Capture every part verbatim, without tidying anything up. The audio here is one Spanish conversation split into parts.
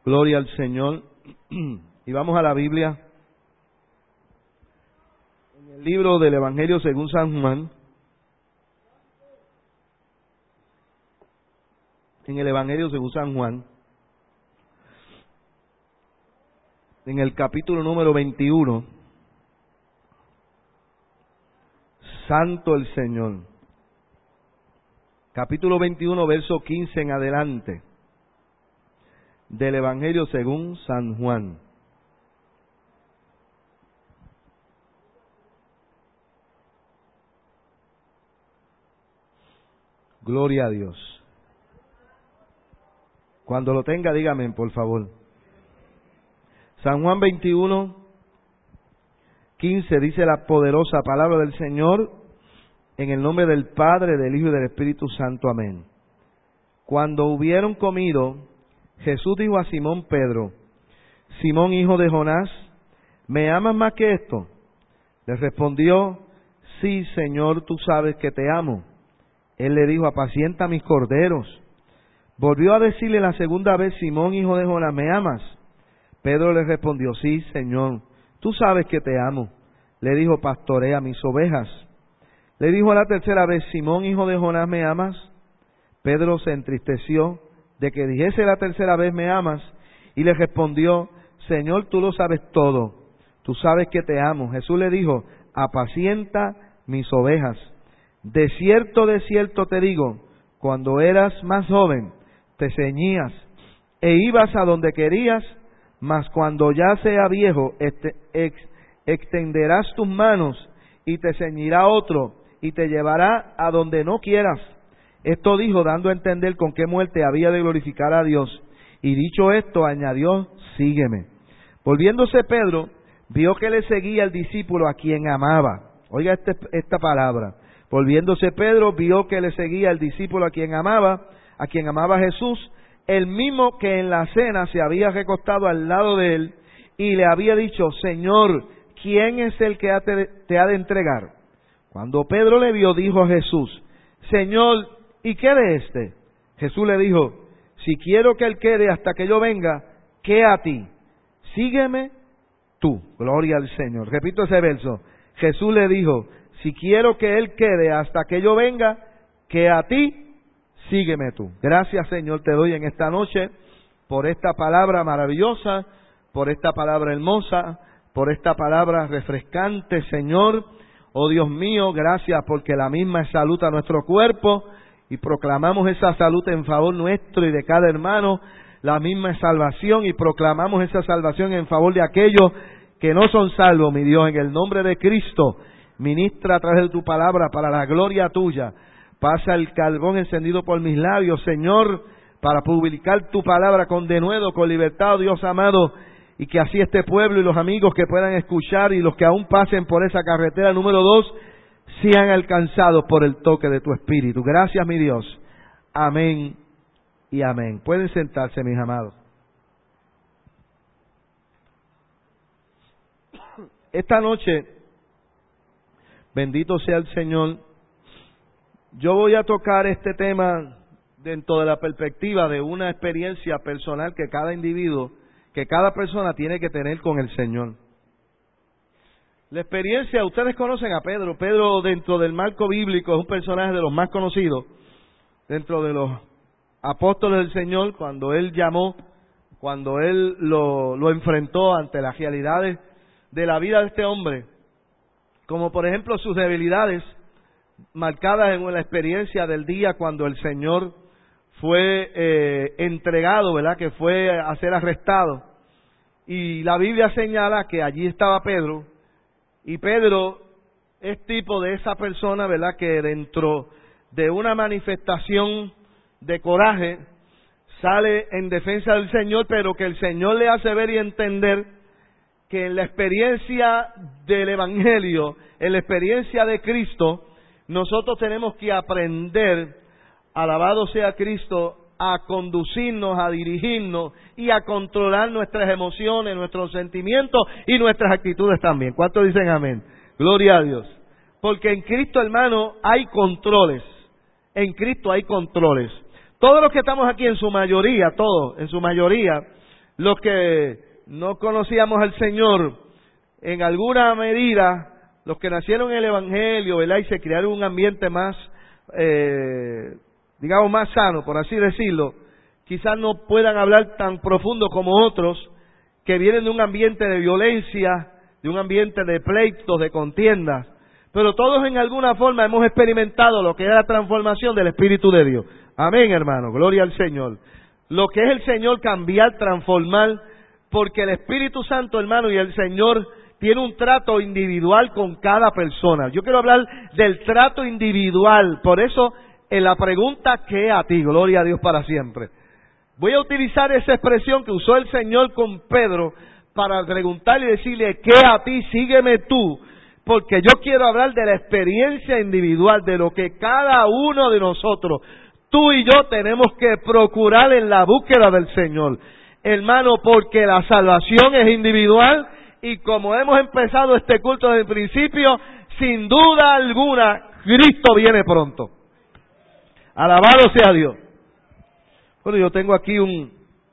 Gloria al Señor. Y vamos a la Biblia. En el libro del Evangelio según San Juan. En el Evangelio según San Juan. En el capítulo número veintiuno. Santo el Señor. Capítulo veintiuno, verso quince en adelante. Del Evangelio según San Juan. Gloria a Dios. Cuando lo tenga, dígame, por favor. San Juan veintiuno, quince dice la poderosa palabra del Señor, en el nombre del Padre, del Hijo y del Espíritu Santo. Amén. Cuando hubieron comido, Jesús dijo a Simón Pedro: Simón, hijo de Jonás, ¿me amas más que esto? Le respondió: sí, Señor, tú sabes que te amo. Él le dijo: apacienta mis corderos. Volvió a decirle la segunda vez: Simón, hijo de Jonás, ¿me amas? Pedro le respondió: sí, Señor, tú sabes que te amo. Le dijo: pastorea mis ovejas. Le dijo a la tercera vez: Simón, hijo de Jonás, ¿me amas? Pedro se entristeció de que dijese la tercera vez: ¿me amas? Y le respondió: Señor, tú lo sabes todo, tú sabes que te amo. Jesús le dijo: apacienta mis ovejas. De cierto, de cierto te digo, cuando eras más joven, te ceñías e ibas a donde querías, mas cuando ya sea viejo, este, ex, extenderás tus manos y te ceñirá otro y te llevará a donde no quieras. Esto dijo, dando a entender con qué muerte había de glorificar a Dios. Y dicho esto, añadió: sígueme. Volviéndose Pedro, vio que le seguía el discípulo a quien amaba. Oiga este, esta palabra. Volviéndose Pedro, vio que le seguía el discípulo a quien amaba, a quien amaba Jesús, el mismo que en la cena se había recostado al lado de él y le había dicho: Señor, ¿quién es el que te ha de entregar? Cuando Pedro le vio, dijo a Jesús: Señor, ¿y qué de este? Jesús le dijo: si quiero que él quede hasta que yo venga, ¿qué a ti? Sígueme tú. Gloria al Señor. Repito ese verso. Jesús le dijo: si quiero que él quede hasta que yo venga, ¿qué a ti? Sígueme tú. Gracias, Señor, te doy en esta noche por esta palabra maravillosa, por esta palabra hermosa, por esta palabra refrescante, Señor. Oh Dios mío, gracias porque la misma es salud a nuestro cuerpo y proclamamos esa salud en favor nuestro y de cada hermano. La misma es salvación y proclamamos esa salvación en favor de aquellos que no son salvos, mi Dios, en el nombre de Cristo. Ministra a través de tu palabra para la gloria tuya. Pasa el carbón encendido por mis labios, Señor, para publicar tu palabra con denuedo, con libertad, oh Dios amado, y que así este pueblo y los amigos que puedan escuchar y los que aún pasen por esa carretera número dos sean alcanzados por el toque de tu Espíritu. Gracias, mi Dios. Amén y amén. Pueden sentarse, mis amados. Esta noche, bendito sea el Señor, yo voy a tocar este tema dentro de la perspectiva de una experiencia personal que cada individuo, que cada persona tiene que tener con el Señor. La experiencia, ustedes conocen a Pedro. Pedro, dentro del marco bíblico, es un personaje de los más conocidos dentro de los apóstoles del Señor, cuando él llamó, cuando él lo, lo enfrentó ante las realidades de la vida de este hombre, como por ejemplo sus debilidades marcadas en la experiencia del día cuando el Señor fue eh, entregado, ¿verdad? Que fue a ser arrestado. Y la Biblia señala que allí estaba Pedro, y Pedro es tipo de esa persona, ¿verdad? Que dentro de una manifestación de coraje sale en defensa del Señor, pero que el Señor le hace ver y entender que en la experiencia del Evangelio, en la experiencia de Cristo, nosotros tenemos que aprender, alabado sea Cristo, a conducirnos, a dirigirnos y a controlar nuestras emociones, nuestros sentimientos y nuestras actitudes también. ¿Cuántos dicen amén? Gloria a Dios. Porque en Cristo, hermano, hay controles. En Cristo hay controles. Todos los que estamos aquí, en su mayoría, todos, en su mayoría, los que no conocíamos al Señor, en alguna medida, los que nacieron en el Evangelio, ¿verdad? Y se crearon un ambiente más, eh, digamos, más sano, por así decirlo, quizás no puedan hablar tan profundo como otros que vienen de un ambiente de violencia, de un ambiente de pleitos, de contiendas, pero todos en alguna forma hemos experimentado lo que es la transformación del Espíritu de Dios. Amén, hermano, gloria al Señor. Lo que es el Señor cambiar, transformar, porque el Espíritu Santo, hermano, y el Señor tiene un trato individual con cada persona. Yo quiero hablar del trato individual, por eso en la pregunta, ¿qué a ti? Gloria a Dios para siempre. Voy a utilizar esa expresión que usó el Señor con Pedro para preguntarle y decirle, ¿qué a ti? Sígueme tú, porque yo quiero hablar de la experiencia individual, de lo que cada uno de nosotros, tú y yo, tenemos que procurar en la búsqueda del Señor. Hermano, porque la salvación es individual y como hemos empezado este culto desde el principio, sin duda alguna, Cristo viene pronto. Alabado sea Dios. Bueno, yo tengo aquí un,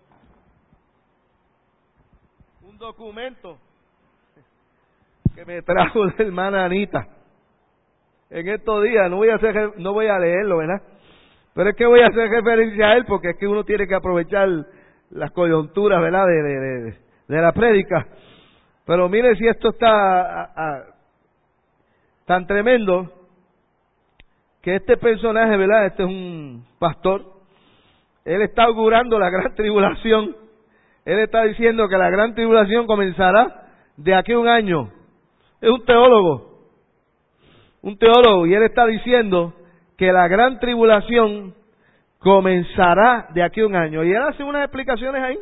un documento que me trajo la hermana Anita. En estos días, no voy a hacer, no voy a leerlo, ¿verdad? Pero es que voy a hacer referencia a él porque es que uno tiene que aprovechar las coyunturas, ¿verdad? De, de, de, de la prédica. Pero mire si esto está a, a, tan tremendo que este personaje, ¿verdad? Este es un pastor. Él está augurando la gran tribulación. Él está diciendo que la gran tribulación comenzará de aquí a un año. Es un teólogo. Un teólogo. Y él está diciendo que la gran tribulación comenzará de aquí a un año. Y él hace unas explicaciones ahí.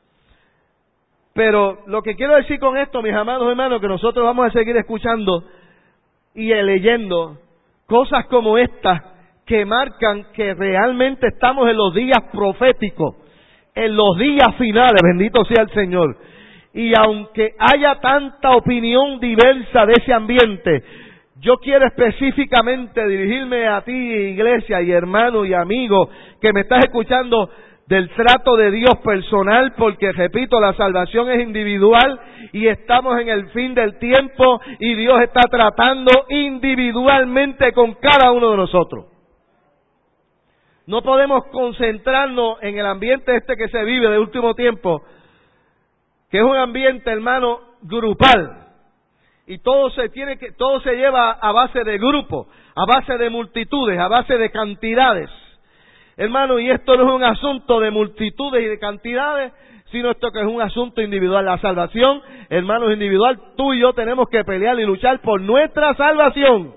Pero lo que quiero decir con esto, mis amados hermanos, que nosotros vamos a seguir escuchando y leyendo cosas como estas que marcan que realmente estamos en los días proféticos, en los días finales, bendito sea el Señor. Y aunque haya tanta opinión diversa de ese ambiente, yo quiero específicamente dirigirme a ti, iglesia, y hermano y amigo, que me estás escuchando, del trato de Dios personal, porque repito, la salvación es individual y estamos en el fin del tiempo y Dios está tratando individualmente con cada uno de nosotros. No podemos concentrarnos en el ambiente este que se vive de último tiempo, que es un ambiente, hermano, grupal. Y todo se tiene que, todo se lleva a base de grupos, a base de multitudes, a base de cantidades. Hermano, y esto no es un asunto de multitudes y de cantidades, sino esto que es un asunto individual. La salvación, hermano, es individual. Tú y yo tenemos que pelear y luchar por nuestra salvación.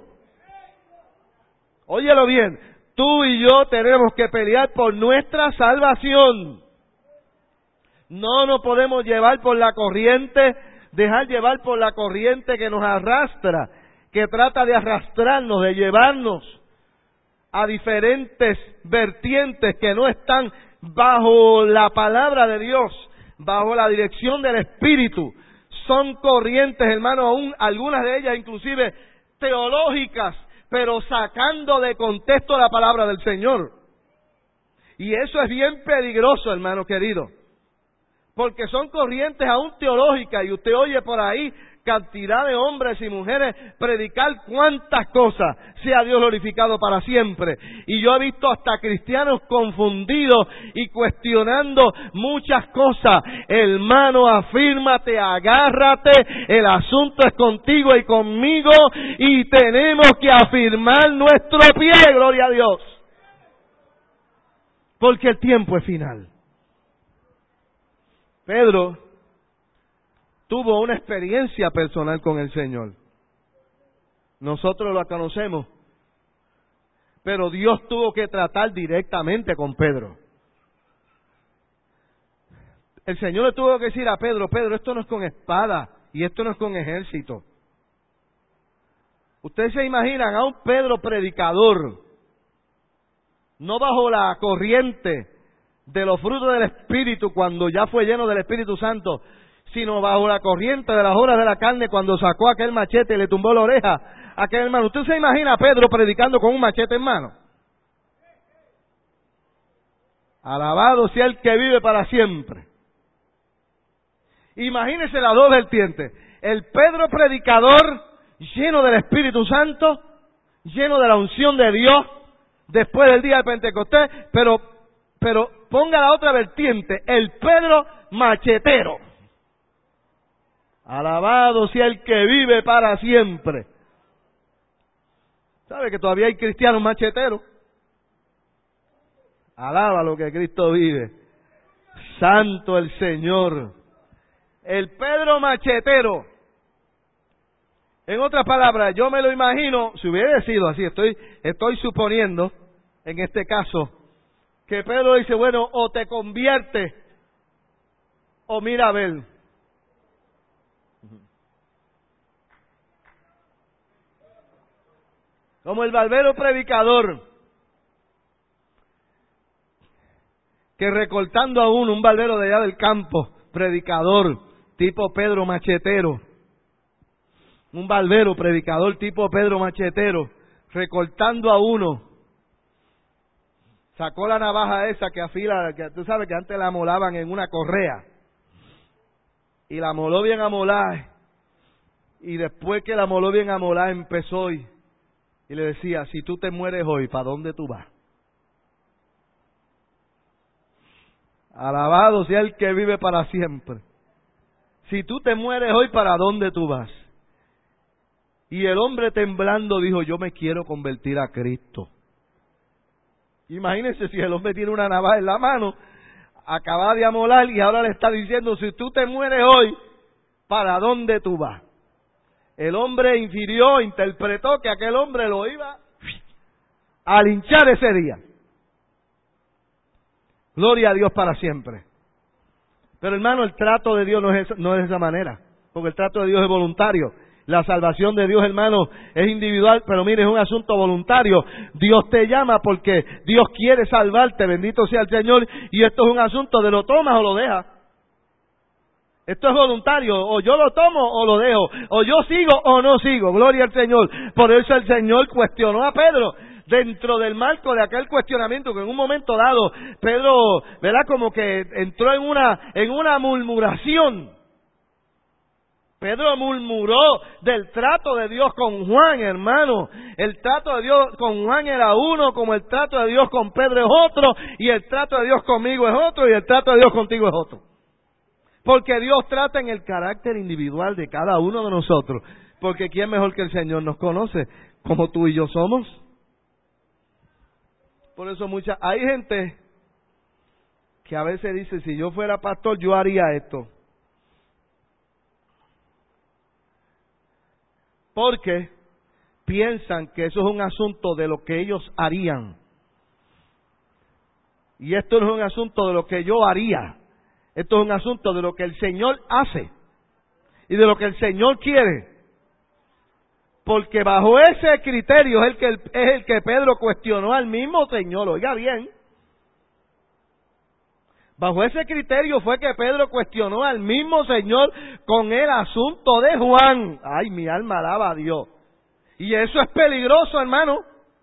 Óyelo bien. Tú y yo tenemos que pelear por nuestra salvación. No nos podemos llevar por la corriente, dejar llevar por la corriente que nos arrastra, que trata de arrastrarnos, de llevarnos a diferentes vertientes que no están bajo la palabra de Dios, bajo la dirección del Espíritu. Son corrientes, hermano, aún algunas de ellas inclusive teológicas, pero sacando de contexto la palabra del Señor. Y eso es bien peligroso, hermano querido, porque son corrientes aún teológicas, y usted oye por ahí cantidad de hombres y mujeres predicar cuántas cosas, sea Dios glorificado para siempre. Y yo he visto hasta cristianos confundidos y cuestionando muchas cosas. Hermano, afírmate, agárrate, el asunto es contigo y conmigo, y tenemos que afirmar nuestro pie, gloria a Dios, porque el tiempo es final. Pedro tuvo una experiencia personal con el Señor. Nosotros la conocemos, pero Dios tuvo que tratar directamente con Pedro. El Señor le tuvo que decir a Pedro: Pedro, esto no es con espada y esto no es con ejército. Ustedes se imaginan a un Pedro predicador, no bajo la corriente de los frutos del Espíritu cuando ya fue lleno del Espíritu Santo, sino bajo la corriente de las obras de la carne cuando sacó aquel machete y le tumbó la oreja a aquel hermano. ¿Usted se imagina a Pedro predicando con un machete en mano? Alabado sea el que vive para siempre. Imagínense las dos vertientes. El Pedro predicador, lleno del Espíritu Santo, lleno de la unción de Dios, después del día de Pentecostés, pero, pero ponga la otra vertiente, el Pedro machetero. Alabado sea el que vive para siempre. ¿Sabe que todavía hay cristianos macheteros? Alaba lo que Cristo vive. Santo el Señor. El Pedro machetero. En otras palabras, yo me lo imagino, si hubiera sido así, estoy, estoy suponiendo, en este caso, que Pedro dice, bueno, o te conviertes, o mira a ver. Como el barbero predicador, que recortando a uno, un barbero de allá del campo, predicador, tipo Pedro machetero, un barbero predicador tipo Pedro machetero, recortando a uno, sacó la navaja esa que afila, que tú sabes que antes la amolaban en una correa, y la amoló bien amolar, y después que la amoló bien amolar empezó y, y le decía, si tú te mueres hoy, ¿para dónde tú vas? Alabado sea el que vive para siempre. Si tú te mueres hoy, ¿para dónde tú vas? Y el hombre temblando dijo, yo me quiero convertir a Cristo. Imagínense si el hombre tiene una navaja en la mano, acaba de amolar y ahora le está diciendo, si tú te mueres hoy, ¿para dónde tú vas? El hombre infirió, interpretó que aquel hombre lo iba a linchar ese día. Gloria a Dios para siempre. Pero hermano, el trato de Dios no es, no es de esa manera, porque el trato de Dios es voluntario. La salvación de Dios, hermano, es individual, pero mire, es un asunto voluntario. Dios te llama porque Dios quiere salvarte, bendito sea el Señor, y esto es un asunto de lo tomas o lo dejas. Esto es voluntario, o yo lo tomo o lo dejo, o yo sigo o no sigo, gloria al Señor. Por eso el Señor cuestionó a Pedro, dentro del marco de aquel cuestionamiento que en un momento dado, Pedro, ¿verdad? Como que entró en una, en una murmuración. Pedro murmuró del trato de Dios con Juan, hermano. El trato de Dios con Juan era uno, como el trato de Dios con Pedro es otro, y el trato de Dios conmigo es otro, y el trato de Dios contigo es otro. Porque Dios trata en el carácter individual de cada uno de nosotros. Porque ¿quién mejor que el Señor nos conoce? Como tú y yo somos. Por eso mucha, hay gente que a veces dice, si yo fuera pastor, yo haría esto. Porque piensan que eso es un asunto de lo que ellos harían. Y esto no es un asunto de lo que yo haría. Esto es un asunto de lo que el Señor hace y de lo que el Señor quiere. Porque bajo ese criterio es el que, es el que Pedro cuestionó al mismo Señor. Oiga bien. Bajo ese criterio fue que Pedro cuestionó al mismo Señor con el asunto de Juan. Ay, mi alma alaba a Dios. Y eso es peligroso, hermano.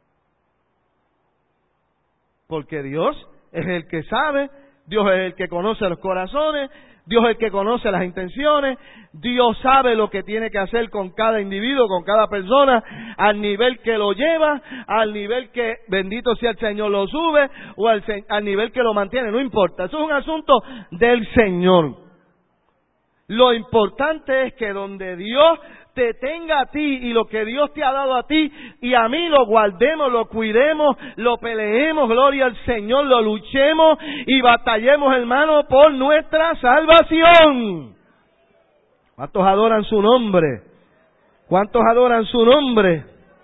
Porque Dios es el que sabe, Dios es el que conoce los corazones, Dios es el que conoce las intenciones, Dios sabe lo que tiene que hacer con cada individuo, con cada persona, al nivel que lo lleva, al nivel que, bendito sea el Señor, lo sube, o al, al nivel que lo mantiene, no importa. Eso es un asunto del Señor. Lo importante es que donde Dios te tenga a ti y lo que Dios te ha dado a ti y a mí lo guardemos, lo cuidemos, lo peleemos, gloria al Señor, lo luchemos y batallemos, hermano, por nuestra salvación. ¿Cuántos adoran su nombre? ¿Cuántos adoran su nombre?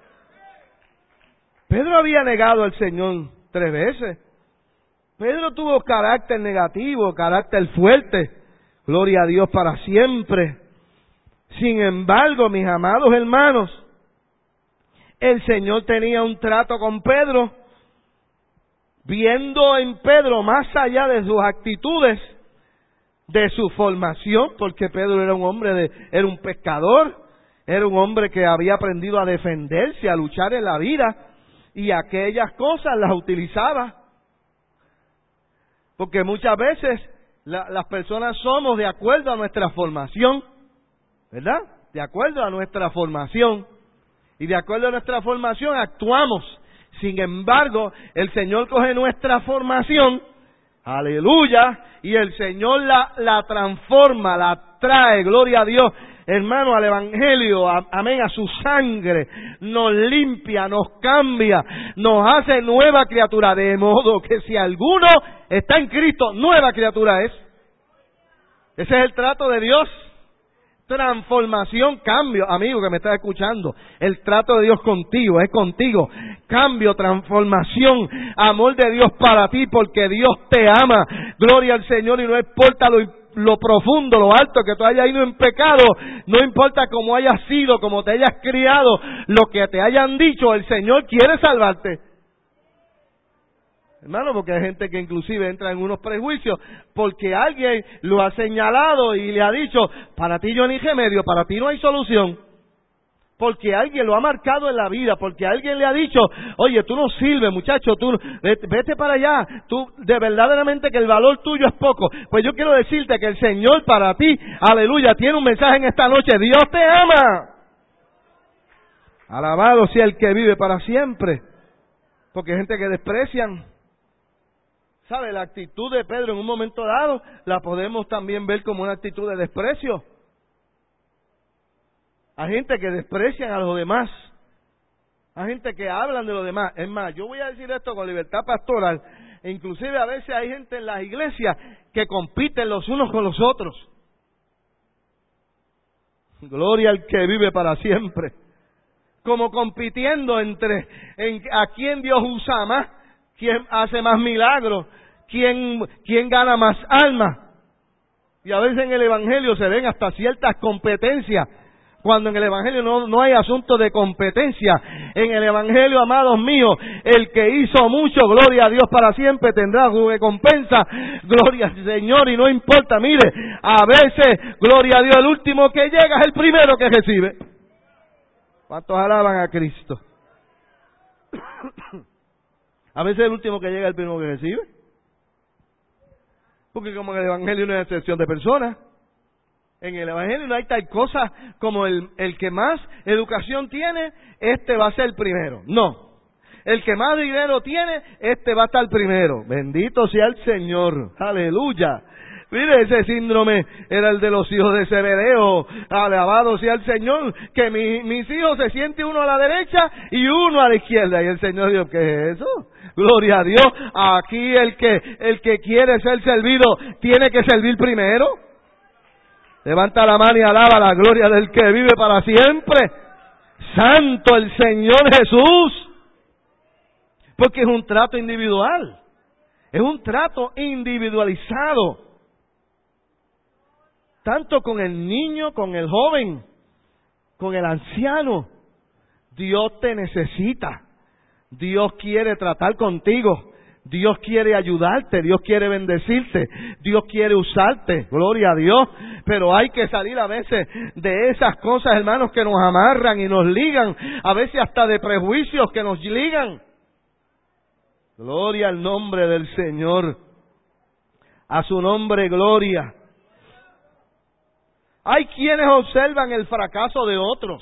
Pedro había negado al Señor tres veces. Pedro tuvo carácter negativo, carácter fuerte. Gloria a Dios para siempre. Sin embargo, mis amados hermanos, el Señor tenía un trato con Pedro, viendo en Pedro más allá de sus actitudes, de su formación, porque Pedro era un hombre de, era un pescador, era un hombre que había aprendido a defenderse, a luchar en la vida, y aquellas cosas las utilizaba. Porque muchas veces La, las personas somos de acuerdo a nuestra formación, ¿verdad? De acuerdo a nuestra formación. Y de acuerdo a nuestra formación actuamos. Sin embargo, el Señor coge nuestra formación, aleluya, y el Señor la, la transforma, la trae, gloria a Dios, hermano, al Evangelio, a, amén, a su sangre, nos limpia, nos cambia, nos hace nueva criatura, de modo que si alguno está en Cristo, nueva criatura es. Ese es el trato de Dios. Transformación, cambio, amigo que me estás escuchando, el trato de Dios contigo, es contigo, cambio, transformación, amor de Dios para ti, porque Dios te ama, gloria al Señor, y no importa lo, lo profundo, lo alto que tú hayas ido en pecado, no importa cómo hayas sido, cómo te hayas criado, lo que te hayan dicho, el Señor quiere salvarte. Hermano, porque hay gente que inclusive entra en unos prejuicios porque alguien lo ha señalado y le ha dicho, para ti yo ni remedio, para ti no hay solución. Porque alguien lo ha marcado en la vida, porque alguien le ha dicho, oye, tú no sirves, muchacho, tú vete, vete para allá, tú de verdaderamente que el valor tuyo es poco. Pues yo quiero decirte que el Señor para ti, aleluya, tiene un mensaje en esta noche, Dios te ama. Alabado sea el que vive para siempre. Porque hay gente que desprecian. ¿Sabe? La actitud de Pedro en un momento dado la podemos también ver como una actitud de desprecio. Hay gente que desprecian a los demás. Hay gente que hablan de los demás. Es más, yo voy a decir esto con libertad pastoral. E inclusive a veces hay gente en las iglesias que compiten los unos con los otros. Gloria al que vive para siempre. Como compitiendo entre en, a quién Dios usa más, quién hace más milagros, quién, quién gana más almas. Y a veces en el Evangelio se ven hasta ciertas competencias, cuando en el Evangelio no, no hay asunto de competencia. En el Evangelio, amados míos, el que hizo mucho, gloria a Dios para siempre, tendrá su recompensa, gloria al Señor, y no importa, mire, a veces, gloria a Dios, el último que llega es el primero que recibe. ¿Cuántos alaban a Cristo? A veces el último que llega es el primero que recibe. Porque como en el Evangelio no hay excepción de personas. En el Evangelio no hay tal cosa como el, el que más educación tiene, este va a ser el primero. No. El que más dinero tiene, este va a estar primero. Bendito sea el Señor. Aleluya. Mire, ese síndrome era el de los hijos de Zebedeo. Alabado sea el Señor, que mi, mis hijos se sienten uno a la derecha y uno a la izquierda. Y el Señor dijo, ¿qué es eso? Gloria a Dios. Aquí el que, el que quiere ser servido tiene que servir primero. Levanta la mano y alaba la gloria del que vive para siempre. Santo el Señor Jesús. Porque es un trato individual. Es un trato individualizado. Tanto con el niño, con el joven, con el anciano. Dios te necesita. Dios quiere tratar contigo. Dios quiere ayudarte. Dios quiere bendecirte. Dios quiere usarte. Gloria a Dios. Pero hay que salir a veces de esas cosas, hermanos, que nos amarran y nos ligan. A veces hasta de prejuicios que nos ligan. Gloria al nombre del Señor. A su nombre, gloria. Hay quienes observan el fracaso de otros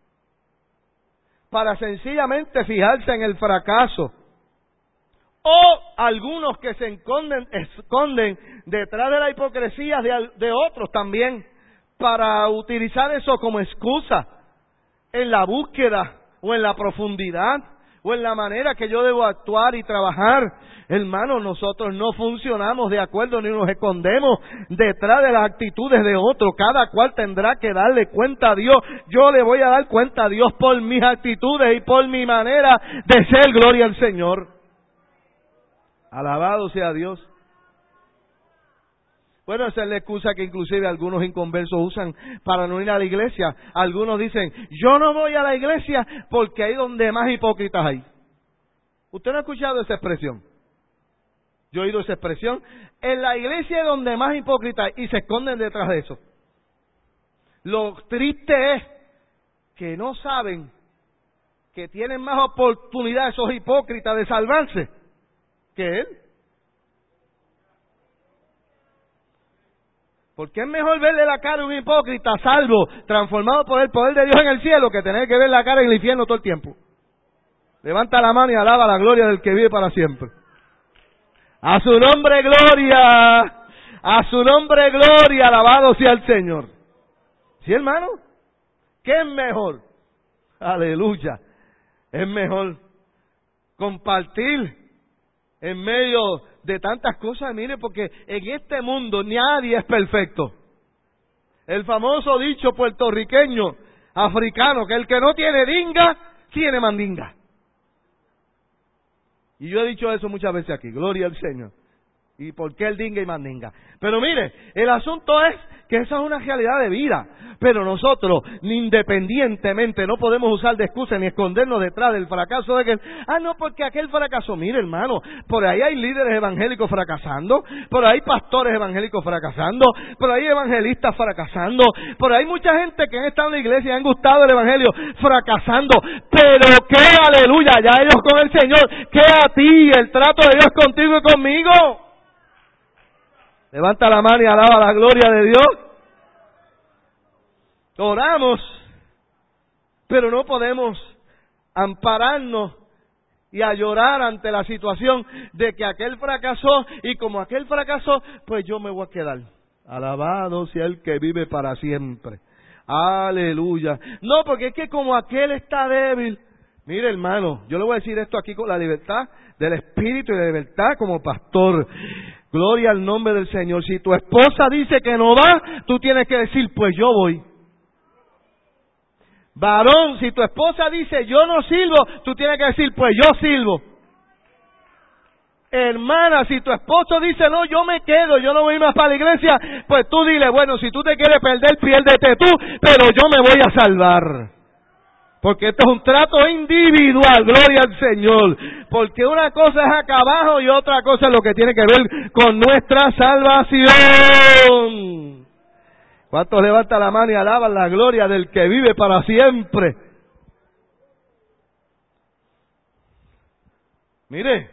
para sencillamente fijarse en el fracaso. O algunos que se esconden, esconden detrás de la hipocresía de, de otros también para utilizar eso como excusa en la búsqueda o en la profundidad o en la manera que yo debo actuar y trabajar. Hermanos, nosotros no funcionamos de acuerdo ni nos escondemos detrás de las actitudes de otros. Cada cual tendrá que darle cuenta a Dios. Yo le voy a dar cuenta a Dios por mis actitudes y por mi manera de ser. Gloria al Señor. Alabado sea Dios. Bueno, esa es la excusa que inclusive algunos inconversos usan para no ir a la iglesia. Algunos dicen, yo no voy a la iglesia porque ahí donde más hipócritas hay. ¿Usted no ha escuchado esa expresión? Yo he oído esa expresión. En la iglesia es donde más hipócritas hay y se esconden detrás de eso. Lo triste es que no saben que tienen más oportunidad esos hipócritas de salvarse que él. Porque es mejor verle la cara a un hipócrita salvo, transformado por el poder de Dios en el cielo, que tener que ver la cara en el infierno todo el tiempo. Levanta la mano y alaba la gloria del que vive para siempre. A su nombre gloria, a su nombre gloria, alabado sea el Señor. ¿Sí, hermano? ¿Qué es mejor? Aleluya. Es mejor compartir en medio de tantas cosas, mire, porque en este mundo nadie es perfecto. El famoso dicho puertorriqueño, africano, que el que no tiene dinga, tiene mandinga. Y yo he dicho eso muchas veces aquí, gloria al Señor. ¿Y por qué el dinga y mandinga? Pero mire, el asunto es que esa es una realidad de vida. Pero nosotros, independientemente, no podemos usar de excusa ni escondernos detrás del fracaso de aquel. Ah, no, porque aquel fracasó. Mire, hermano, por ahí hay líderes evangélicos fracasando, por ahí hay pastores evangélicos fracasando, por ahí hay evangelistas fracasando, por ahí hay mucha gente que han estado en la iglesia y han gustado el evangelio fracasando. Pero qué aleluya, ya ellos con el Señor, que a ti el trato de Dios contigo y conmigo. Levanta la mano y alaba la gloria de Dios. Oramos, pero no podemos ampararnos y a llorar ante la situación de que aquel fracasó y como aquel fracasó, pues yo me voy a quedar. Alabado sea el que vive para siempre. Aleluya. No, porque es que como aquel está débil. Mire, hermano, yo le voy a decir esto aquí con la libertad del espíritu y de libertad como pastor. Gloria al nombre del Señor. Si tu esposa dice que no va, tú tienes que decir, pues yo voy. Varón, si tu esposa dice, yo no sirvo, tú tienes que decir, pues yo sirvo. Hermana, si tu esposo dice, no, yo me quedo, yo no voy más para la iglesia, pues tú dile, bueno, si tú te quieres perder, piérdete tú, pero yo me voy a salvar. Porque esto es un trato individual, gloria al Señor. Porque una cosa es acá abajo y otra cosa es lo que tiene que ver con nuestra salvación. ¿Cuántos levantan la mano y alaban la gloria del que vive para siempre? Mire,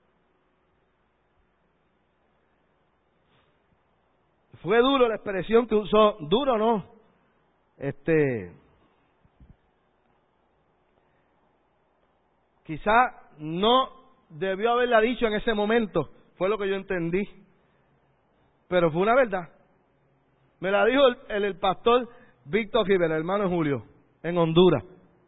fue duro la expresión que usó, duro no, este... Quizá no debió haberla dicho en ese momento, fue lo que yo entendí. Pero fue una verdad. Me la dijo el, el, el pastor Víctor Rivera, hermano Julio, en Honduras.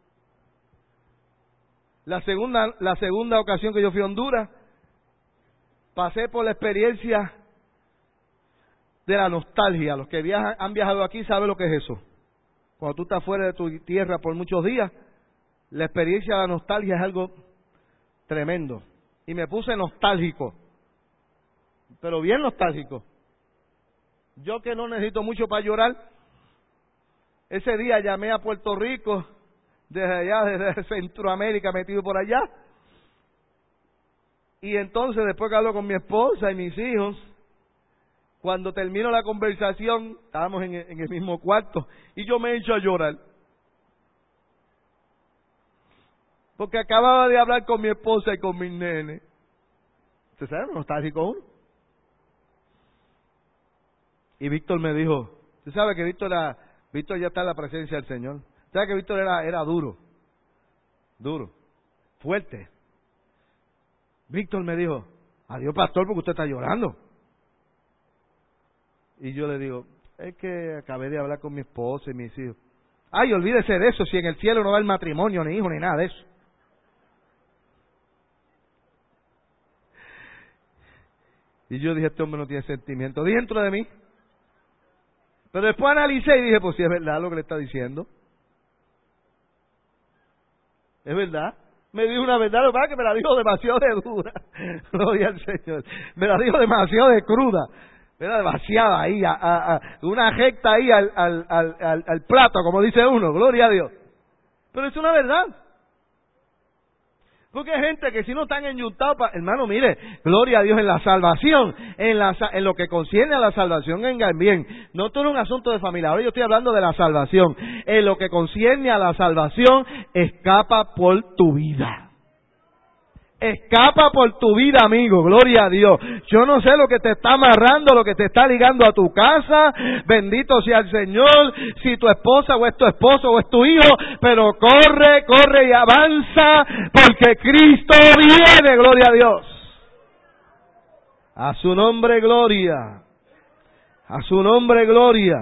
La segunda, la segunda ocasión que yo fui a Honduras, pasé por la experiencia de la nostalgia. Los que viajan, han viajado aquí saben lo que es eso. Cuando tú estás fuera de tu tierra por muchos días, la experiencia de la nostalgia es algo tremendo. Y me puse nostálgico. Pero bien nostálgico. Yo que no necesito mucho para llorar. Ese día llamé a Puerto Rico, desde allá, desde Centroamérica, metido por allá. Y entonces, después que hablo con mi esposa y mis hijos, cuando termino la conversación, estábamos en el, en el mismo cuarto, y yo me echo a llorar. Porque acababa de hablar con mi esposa y con mis nenes. ¿Usted sabe? Nostálgico uno. Y Víctor me dijo, ¿usted sabe que Víctor, era, Víctor ya está en la presencia del Señor? ¿Sabe que Víctor era, era duro? Duro. Fuerte. Víctor me dijo, adiós pastor, porque usted está llorando. Y yo le digo, es que acabé de hablar con mi esposa y mis hijos. Ay, olvídese de eso, si en el cielo no va el matrimonio, ni hijo, ni nada de eso. Y yo dije, este hombre no tiene sentimiento dentro de mí. Pero después analicé y dije, pues sí es verdad lo que le está diciendo. Es verdad. Me dijo una verdad, lo que pasa es que me la dijo demasiado de dura. Gloria al Señor. Me la dijo demasiado de cruda. Era demasiada ahí, a, a, a, una recta ahí al, al, al, al, al plato, como dice uno. Gloria a Dios. Pero es una verdad. Porque hay gente que si no están enyuntados, pa... hermano, mire, gloria a Dios en la salvación, en, la, en lo que concierne a la salvación, vengan bien. No todo es un asunto de familia, ahora yo estoy hablando de la salvación. En lo que concierne a la salvación, escapa por tu vida. Escapa por tu vida, amigo, gloria a Dios. Yo no sé lo que te está amarrando, lo que te está ligando a tu casa, bendito sea el Señor, si tu esposa o es tu esposo o es tu hijo, pero corre, corre y avanza, porque Cristo viene, gloria a Dios. A su nombre, gloria. A su nombre, gloria.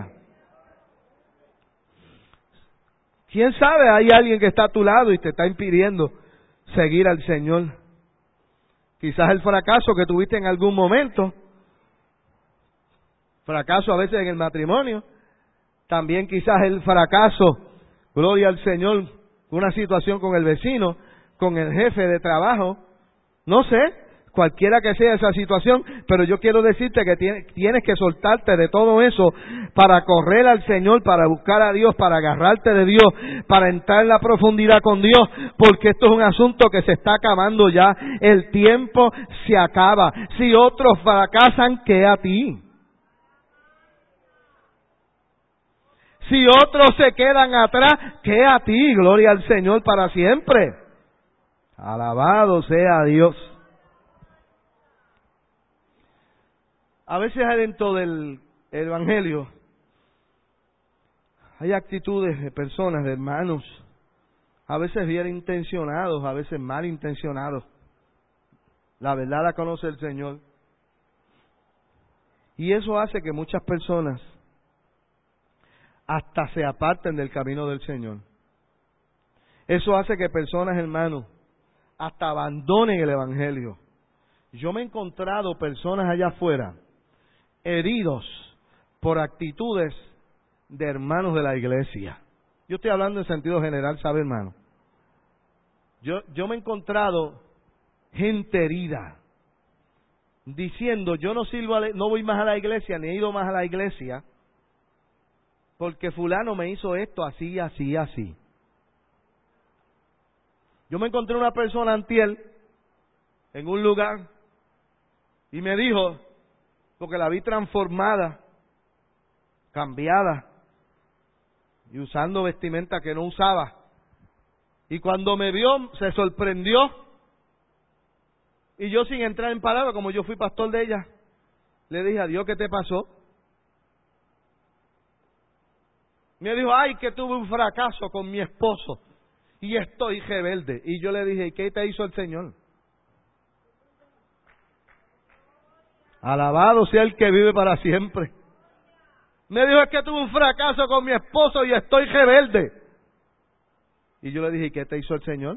¿Quién sabe? Hay alguien que está a tu lado y te está impidiendo seguir al Señor. Quizás el fracaso que tuviste en algún momento, fracaso a veces en el matrimonio, también quizás el fracaso, gloria al Señor, una situación con el vecino, con el jefe de trabajo, no sé, cualquiera que sea esa situación, pero yo quiero decirte que tienes, tienes que soltarte de todo eso para correr al Señor, para buscar a Dios, para agarrarte de Dios, para entrar en la profundidad con Dios, porque esto es un asunto que se está acabando ya, el tiempo se acaba. Si otros fracasan, ¿qué a ti? Si otros se quedan atrás, ¿qué a ti? Gloria al Señor para siempre. Alabado sea Dios. A veces dentro del Evangelio hay actitudes de personas, de hermanos, a veces bien intencionados, a veces mal intencionados. La verdad la conoce el Señor. Y eso hace que muchas personas hasta se aparten del camino del Señor. Eso hace que personas, hermanos, hasta abandonen el Evangelio. Yo me he encontrado personas allá afuera heridos por actitudes de hermanos de la iglesia. Yo estoy hablando en sentido general, ¿sabe, hermano? Yo, yo me he encontrado gente herida, diciendo, yo no sirvo, a la, no voy más a la iglesia, ni he ido más a la iglesia, porque fulano me hizo esto así, así, así. Yo me encontré una persona antier en un lugar y me dijo, porque la vi transformada, cambiada, y usando vestimenta que no usaba. Y cuando me vio, se sorprendió. Y yo, sin entrar en palabras, como yo fui pastor de ella, le dije, adiós, ¿qué te pasó? Me dijo, ay, que tuve un fracaso con mi esposo y estoy rebelde. Y yo le dije, ¿y qué te hizo el Señor? Alabado sea el que vive para siempre. Me dijo, es que tuve un fracaso con mi esposo y estoy rebelde. Y yo le dije, ¿y qué te hizo el Señor?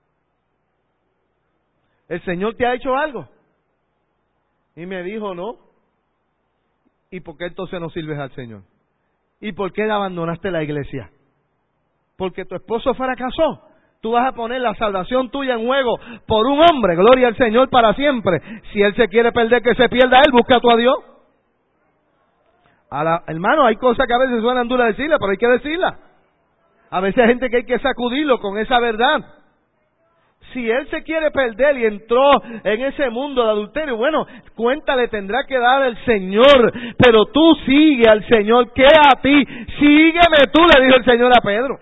¿El Señor te ha hecho algo? Y me dijo, no. ¿Y por qué entonces no sirves al Señor? ¿Y por qué abandonaste la iglesia? Porque tu esposo fracasó. Tú vas a poner la salvación tuya en juego por un hombre, gloria al Señor para siempre. Si él se quiere perder, que se pierda él, busca tú a Dios. A la, hermano, hay cosas que a veces suenan duras decirlas, pero hay que decirlas. A veces hay gente que hay que sacudirlo con esa verdad. Si él se quiere perder y entró en ese mundo de adulterio, bueno, cuenta le tendrá que dar el Señor, pero tú sigue al Señor, que a ti, sígueme tú, le dijo el Señor a Pedro.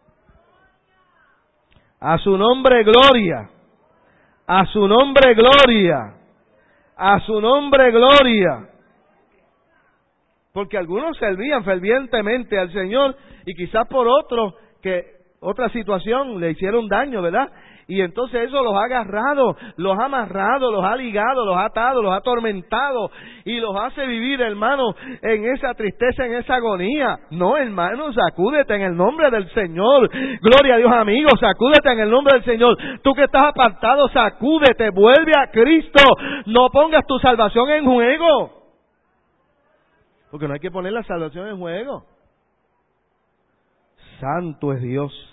A su nombre gloria, a su nombre gloria, a su nombre gloria. Porque algunos servían fervientemente al Señor y quizás por otros que otra situación le hicieron daño, ¿verdad? Y entonces eso los ha agarrado, los ha amarrado, los ha ligado, los ha atado, los ha atormentado y los hace vivir, hermano, en esa tristeza, en esa agonía. No, hermano, sacúdete en el nombre del Señor. Gloria a Dios, amigo, sacúdete en el nombre del Señor. Tú que estás apartado, sacúdete, vuelve a Cristo. No pongas tu salvación en juego. Porque no hay que poner la salvación en juego. Santo es Dios.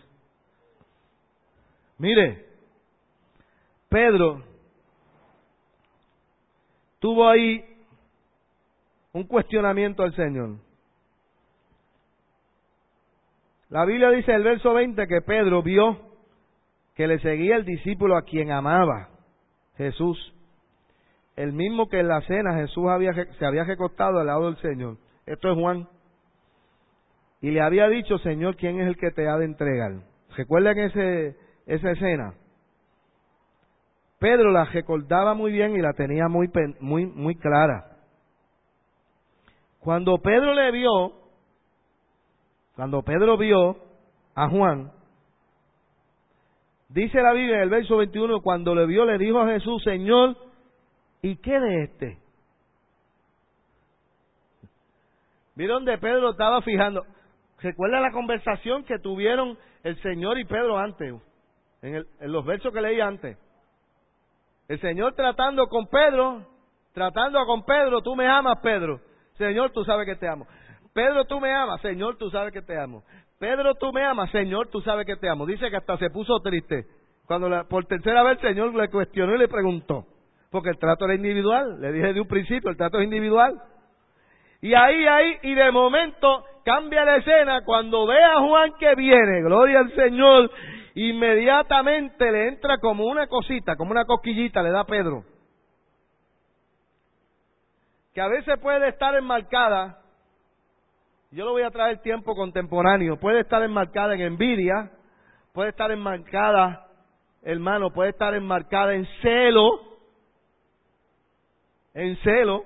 Mire, Pedro tuvo ahí un cuestionamiento al Señor. La Biblia dice en el verso veinte que Pedro vio que le seguía el discípulo a quien amaba, Jesús. El mismo que en la cena Jesús había, se había recostado al lado del Señor. Esto es Juan. Y le había dicho, Señor, ¿quién es el que te ha de entregar? ¿Recuerdan ese, esa escena? Pedro la recordaba muy bien y la tenía muy, muy, muy clara. Cuando Pedro le vio, cuando Pedro vio a Juan, dice la Biblia en el verso veintiuno, cuando le vio le dijo a Jesús, Señor, ¿y qué de este? Mira donde Pedro estaba fijando. Recuerda la conversación que tuvieron el Señor y Pedro antes, en, el, en los versos que leí antes. El Señor tratando con Pedro, tratando con Pedro, tú me amas, Pedro. Señor, tú sabes que te amo. Pedro, tú me amas. Señor, tú sabes que te amo. Pedro, tú me amas. Señor, tú sabes que te amo. Dice que hasta se puso triste. Cuando la, por tercera vez el Señor le cuestionó y le preguntó. Porque el trato era individual. Le dije de un principio, el trato es individual. Y ahí, ahí, y de momento cambia la escena. Cuando ve a Juan que viene, gloria al Señor, inmediatamente le entra como una cosita, como una cosquillita, le da a Pedro. Que a veces puede estar enmarcada, yo lo voy a traer tiempo contemporáneo, puede estar enmarcada en envidia, puede estar enmarcada, hermano, puede estar enmarcada en celo, en celo,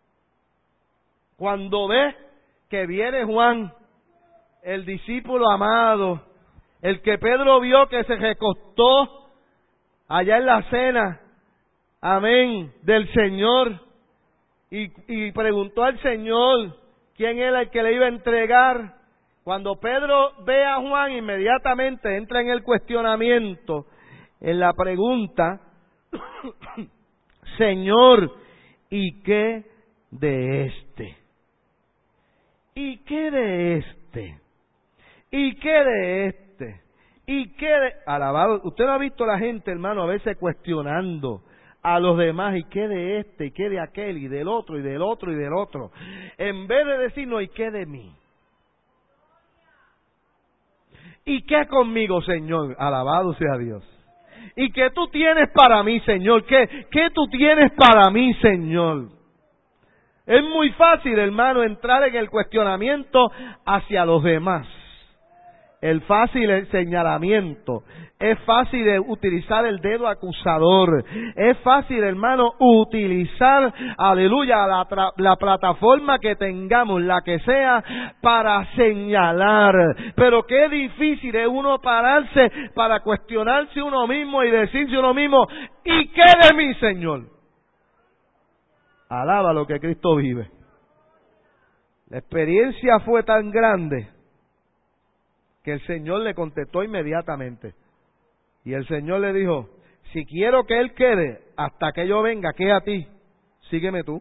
cuando ve que viene Juan, el discípulo amado, el que Pedro vio que se recostó allá en la cena, amén, del Señor, y, y preguntó al Señor quién era el que le iba a entregar. Cuando Pedro ve a Juan, inmediatamente entra en el cuestionamiento, en la pregunta, Señor, ¿y qué de este? ¿Y qué de este? ¿Y qué de este? ¿Y qué de...? Alabado, usted no ha visto a la gente, hermano, a veces cuestionando a los demás, ¿y qué de este? ¿Y qué de aquel? Y del otro, y del otro, y del otro. En vez de decir, no, ¿y qué de mí? ¿Y qué conmigo, Señor? Alabado sea Dios. ¿Y qué tú tienes para mí, Señor? ¿Qué, qué tú tienes para mí, Señor? Es muy fácil, hermano, entrar en el cuestionamiento hacia los demás. El fácil el señalamiento. Es fácil de utilizar el dedo acusador. Es fácil, hermano, utilizar, aleluya, la, tra- la plataforma que tengamos, la que sea, para señalar. Pero qué difícil es uno pararse para cuestionarse uno mismo y decirse uno mismo, ¿y qué de mí, Señor? Alaba lo que Cristo vive. La experiencia fue tan grande que el Señor le contestó inmediatamente. Y el Señor le dijo, si quiero que Él quede hasta que yo venga, ¿qué a ti? Sígueme tú.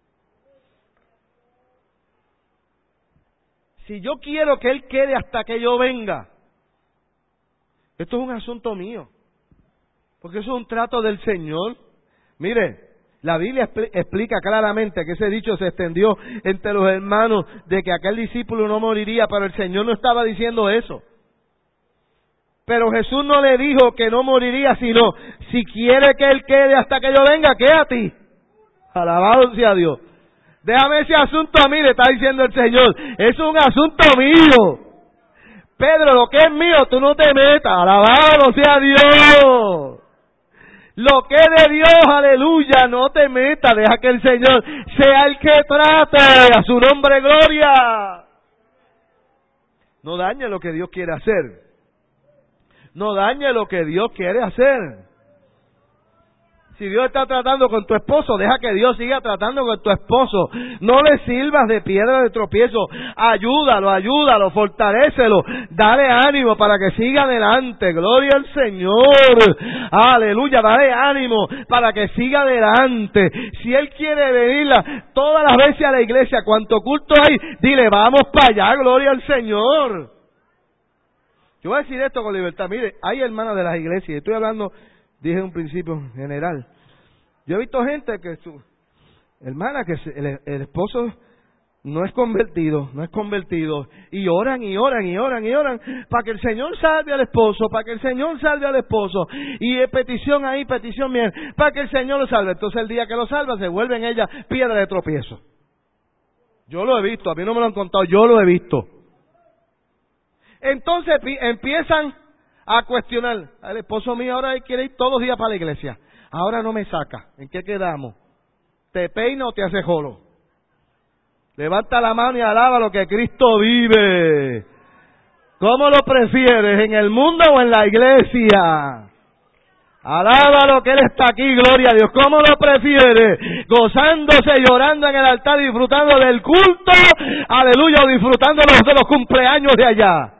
Si yo quiero que Él quede hasta que yo venga, esto es un asunto mío. Porque eso es un trato del Señor. Mire, la Biblia explica claramente que ese dicho se extendió entre los hermanos de que aquel discípulo no moriría, pero el Señor no estaba diciendo eso. Pero Jesús no le dijo que no moriría, sino si quiere que Él quede hasta que yo venga, ¿qué a ti? Alabado sea Dios. Déjame ese asunto a mí, le está diciendo el Señor. Es un asunto mío. Pedro, lo que es mío, tú no te metas. Alabado sea Dios. Lo que es de Dios, aleluya, no te metas, deja que el Señor sea el que trate, a su nombre gloria. No dañe lo que Dios quiere hacer. No dañe lo que Dios quiere hacer. Si Dios está tratando con tu esposo, deja que Dios siga tratando con tu esposo. No le sirvas de piedra de tropiezo. Ayúdalo, ayúdalo, fortalécelo. Dale ánimo para que siga adelante. Gloria al Señor. Aleluya, dale ánimo para que siga adelante. Si Él quiere venir todas las veces a la iglesia, cuanto culto hay, dile, vamos para allá, gloria al Señor. Yo voy a decir esto con libertad. Mire, hay hermanas de las iglesias, estoy hablando... Dije en un principio general. Yo he visto gente que su hermana, que el, el esposo no es convertido, no es convertido, y oran y oran y oran y oran para que el Señor salve al esposo, para que el Señor salve al esposo, y es petición ahí, petición bien, para que el Señor lo salve. Entonces el día que lo salva se vuelve en ella piedra de tropiezo. Yo lo he visto, a mí no me lo han contado, yo lo he visto. Entonces empiezan a cuestionar. El esposo mío ahora quiere ir todos los días para la iglesia. Ahora no me saca. ¿En qué quedamos? ¿Te peina o te hace jolo? Levanta la mano y alaba lo que Cristo vive. ¿Cómo lo prefieres? ¿En el mundo o en la iglesia? Alábalo que Él está aquí, gloria a Dios. ¿Cómo lo prefiere? Gozándose, llorando en el altar, disfrutando del culto, aleluya, o disfrutando de los, de los cumpleaños de allá.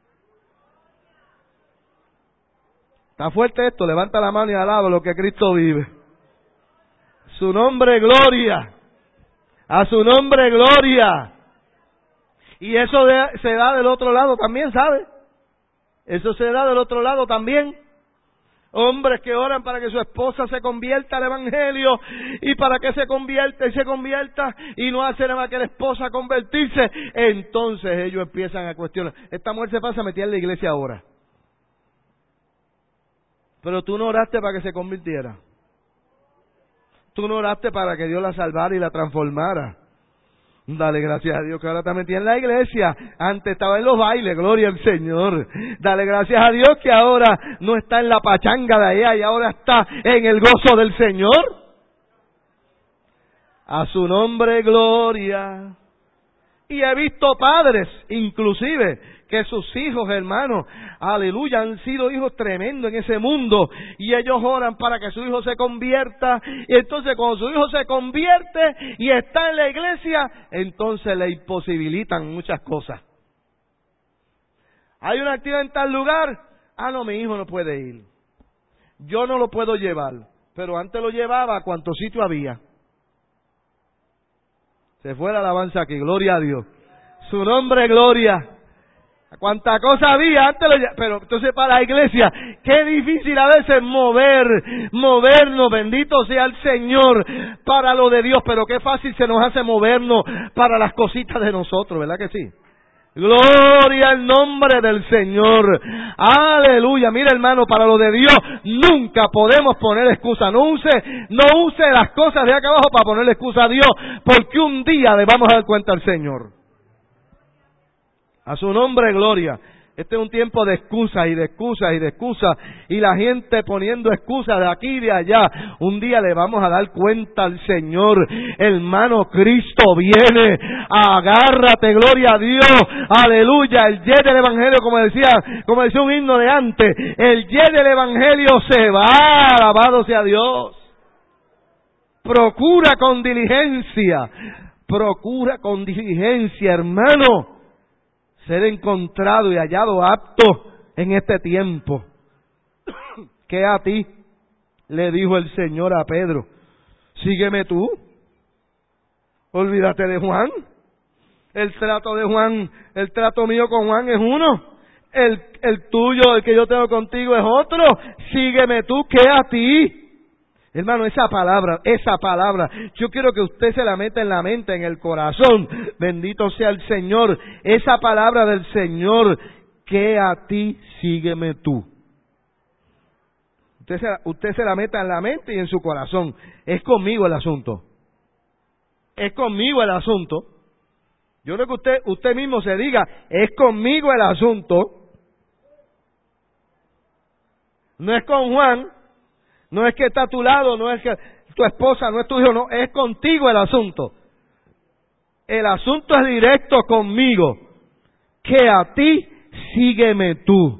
Está fuerte esto, levanta la mano y alaba lo que Cristo vive. Su nombre, gloria. A su nombre, gloria. Y eso de, se da del otro lado también, ¿sabe? Eso se da del otro lado también. Hombres que oran para que su esposa se convierta al Evangelio y para que se convierta y se convierta y no hace nada más que la esposa convertirse. Entonces ellos empiezan a cuestionar. Esta mujer se pasa metida en la iglesia ahora. Pero tú no oraste para que se convirtiera. Tú no oraste para que Dios la salvara y la transformara. Dale gracias a Dios que ahora está metida en la iglesia. Antes estaba en los bailes, gloria al Señor. Dale gracias a Dios que ahora no está en la pachanga de allá y ahora está en el gozo del Señor. A su nombre, gloria. Y he visto padres, inclusive, que sus hijos, hermanos, aleluya, han sido hijos tremendos en ese mundo. Y ellos oran para que su hijo se convierta. Y entonces cuando su hijo se convierte y está en la iglesia, entonces le imposibilitan muchas cosas. Hay una actividad en tal lugar. Ah, no, mi hijo no puede ir. Yo no lo puedo llevar. Pero antes lo llevaba a cuanto sitio había. Se fue la alabanza aquí, gloria a Dios. Su nombre, gloria. Cuánta cosa había antes, lo, pero entonces para la iglesia, qué difícil a veces mover, movernos, bendito sea el Señor, para lo de Dios, pero qué fácil se nos hace movernos para las cositas de nosotros, ¿verdad que sí? Gloria al nombre del Señor. Aleluya. Mira, hermano, para lo de Dios nunca podemos poner excusa. No use, no use las cosas de acá abajo para ponerle excusa a Dios, porque un día le vamos a dar cuenta al Señor. A su nombre, gloria. Este es un tiempo de excusas y de excusas y de excusas, y la gente poniendo excusas de aquí y de allá. Un día le vamos a dar cuenta al Señor. Hermano, Cristo viene. Agárrate, gloria a Dios. Aleluya. El ye del Evangelio, como decía, como decía un himno de antes, el ye del Evangelio se va. Alabado sea Dios. Procura con diligencia. Procura con diligencia, hermano, ser encontrado y hallado apto en este tiempo. ¿Qué a ti? Le dijo el Señor a Pedro. Sígueme tú. Olvídate de Juan. El trato de Juan, el trato mío con Juan es uno. El, el tuyo, el que yo tengo contigo es otro. Sígueme tú. ¿Qué a ti? Hermano, esa palabra, esa palabra, yo quiero que usted se la meta en la mente, en el corazón. Bendito sea el Señor. Esa palabra del Señor, que a ti, sígueme tú. Usted se, usted se la meta en la mente y en su corazón. Es conmigo el asunto. Es conmigo el asunto. Yo creo que usted, usted mismo se diga, es conmigo el asunto. No es con Juan. No es que está a tu lado, no es que tu esposa, no es tu hijo, no, es contigo el asunto. El asunto es directo conmigo. Que a ti, sígueme tú.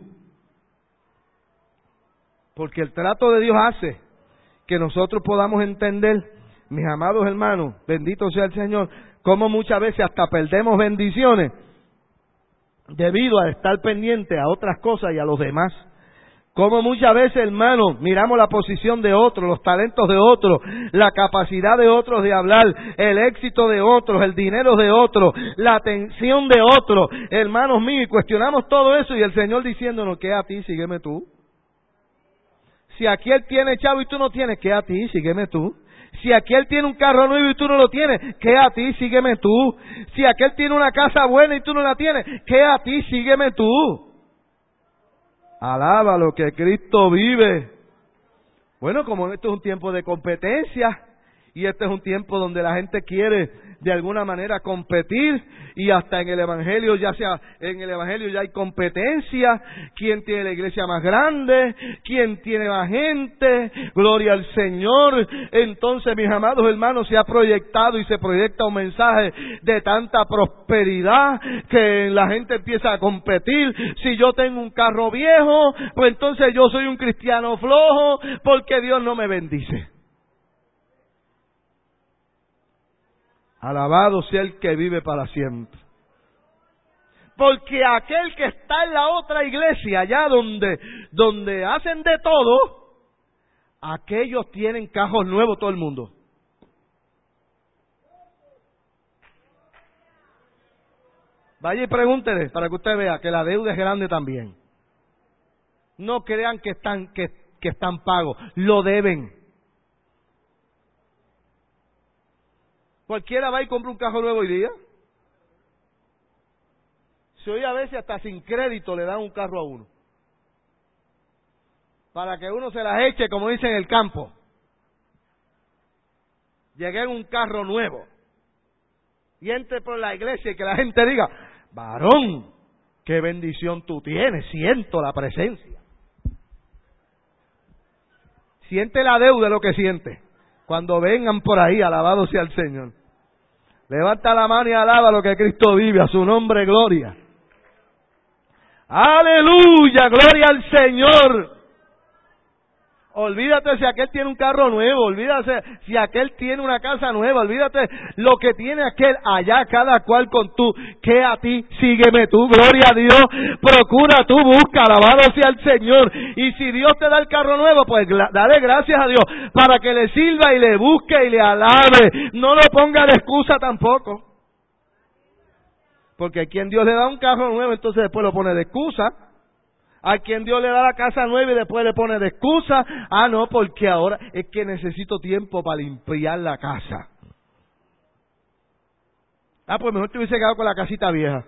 Porque el trato de Dios hace que nosotros podamos entender, mis amados hermanos, bendito sea el Señor, cómo muchas veces hasta perdemos bendiciones debido a estar pendiente a otras cosas y a los demás. Como muchas veces, hermanos, miramos la posición de otros, los talentos de otros, la capacidad de otros de hablar, el éxito de otros, el dinero de otros, la atención de otros, hermanos míos, y cuestionamos todo eso y el Señor diciéndonos, ¿qué a ti? Sígueme tú. Si aquel tiene chavo y tú no tienes, ¿qué a ti? Sígueme tú. Si aquel tiene un carro nuevo y tú no lo tienes, ¿qué a ti? Sígueme tú. Si aquel tiene una casa buena y tú no la tienes, ¿qué a ti? Sígueme tú. Alaba lo que Cristo vive. Bueno, como esto es un tiempo de competencia Y este es un tiempo donde la gente quiere de alguna manera competir, y hasta en el evangelio, ya sea en el evangelio ya hay competencia, quién tiene la iglesia más grande, quién tiene más gente, gloria al Señor. Entonces, mis amados hermanos, se ha proyectado y se proyecta un mensaje de tanta prosperidad que la gente empieza a competir. Si yo tengo un carro viejo, pues entonces yo soy un cristiano flojo porque Dios no me bendice. Alabado sea el que vive para siempre. Porque aquel que está en la otra iglesia, allá donde, donde hacen de todo, aquellos tienen cajos nuevos todo el mundo. Vaya y pregúntele para que usted vea que la deuda es grande también. No crean que están, que, que están pagos, lo deben. Cualquiera va y compra un carro nuevo hoy día. Si hoy a veces hasta sin crédito le dan un carro a uno, para que uno se las eche, como dicen en el campo. Llegué en un carro nuevo y entre por la iglesia y que la gente diga: varón, qué bendición tú tienes, siento la presencia. Siente la deuda de lo que siente. Cuando vengan por ahí, alabado sea el Señor. Levanta la mano y alaba lo que Cristo vive, a su nombre gloria. Aleluya, gloria al Señor. Olvídate si aquel tiene un carro nuevo, olvídate si aquel tiene una casa nueva, olvídate lo que tiene aquel allá, cada cual con tú, que a ti, sígueme tú, gloria a Dios, procura tú, busca, alabado sea el Señor. Y si Dios te da el carro nuevo, pues dale gracias a Dios, para que le sirva y le busque y le alabe, no lo ponga de excusa tampoco. Porque a quien Dios le da un carro nuevo, entonces después lo pone de excusa. A quien Dios le da la casa nueva y después le pone de excusa: ah, no, porque ahora es que necesito tiempo para limpiar la casa. Ah, pues mejor te hubiese quedado con la casita vieja.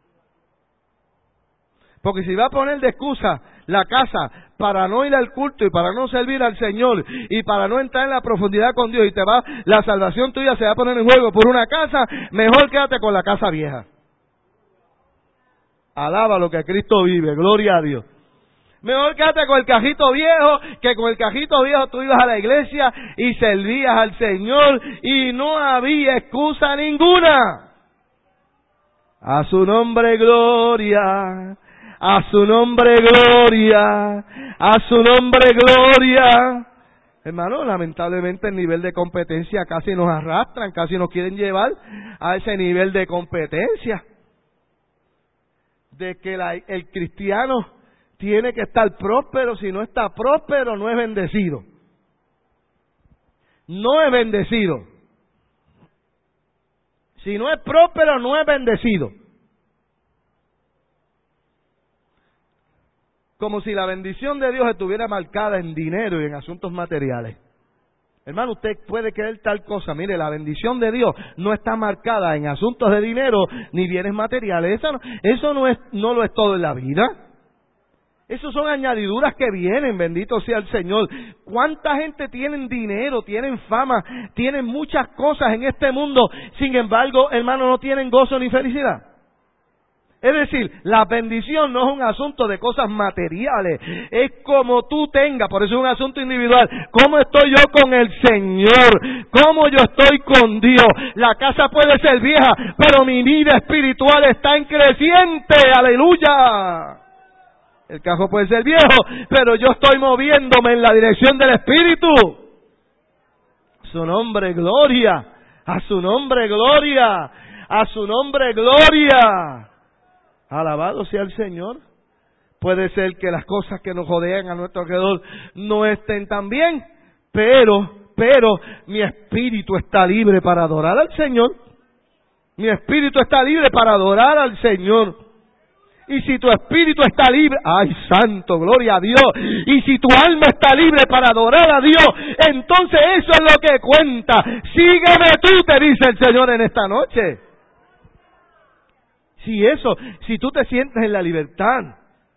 Porque si va a poner de excusa la casa para no ir al culto y para no servir al Señor y para no entrar en la profundidad con Dios, y te va, la salvación tuya se va a poner en juego por una casa, mejor quédate con la casa vieja. Alaba lo que Cristo vive, gloria a Dios. Mejor quédate con el cajito viejo, que con el cajito viejo tú ibas a la iglesia y servías al Señor y no había excusa ninguna. A su nombre gloria, a su nombre gloria, a su nombre gloria. Hermano, lamentablemente el nivel de competencia casi nos arrastran, casi nos quieren llevar a ese nivel de competencia. De que la, el cristiano tiene que estar próspero, si no está próspero no es bendecido. No es bendecido. Si no es próspero no es bendecido. Como si la bendición de Dios estuviera marcada en dinero y en asuntos materiales. Hermano, usted puede creer tal cosa. Mire, la bendición de Dios no está marcada en asuntos de dinero ni bienes materiales. Eso no, eso no es, no lo es todo en la vida. Eso son añadiduras que vienen, bendito sea el Señor. ¿Cuánta gente tienen dinero, tienen fama, tienen muchas cosas en este mundo? Sin embargo, hermano, no tienen gozo ni felicidad. Es decir, la bendición no es un asunto de cosas materiales, es como tú tengas, por eso es un asunto individual. ¿Cómo estoy yo con el Señor? ¿Cómo yo estoy con Dios? La casa puede ser vieja, pero mi vida espiritual está en creciente, aleluya. El carro puede ser viejo, pero yo estoy moviéndome en la dirección del Espíritu. A su nombre, gloria. A su nombre, gloria. A su nombre, gloria. Alabado sea el Señor. Puede ser que las cosas que nos rodean a nuestro alrededor no estén tan bien, pero, pero mi espíritu está libre para adorar al Señor. Mi espíritu está libre para adorar al Señor. Y si tu espíritu está libre, ¡ay, santo, gloria a Dios! Y si tu alma está libre para adorar a Dios, entonces eso es lo que cuenta. Sígueme tú, te dice el Señor en esta noche. Si eso, si tú te sientes en la libertad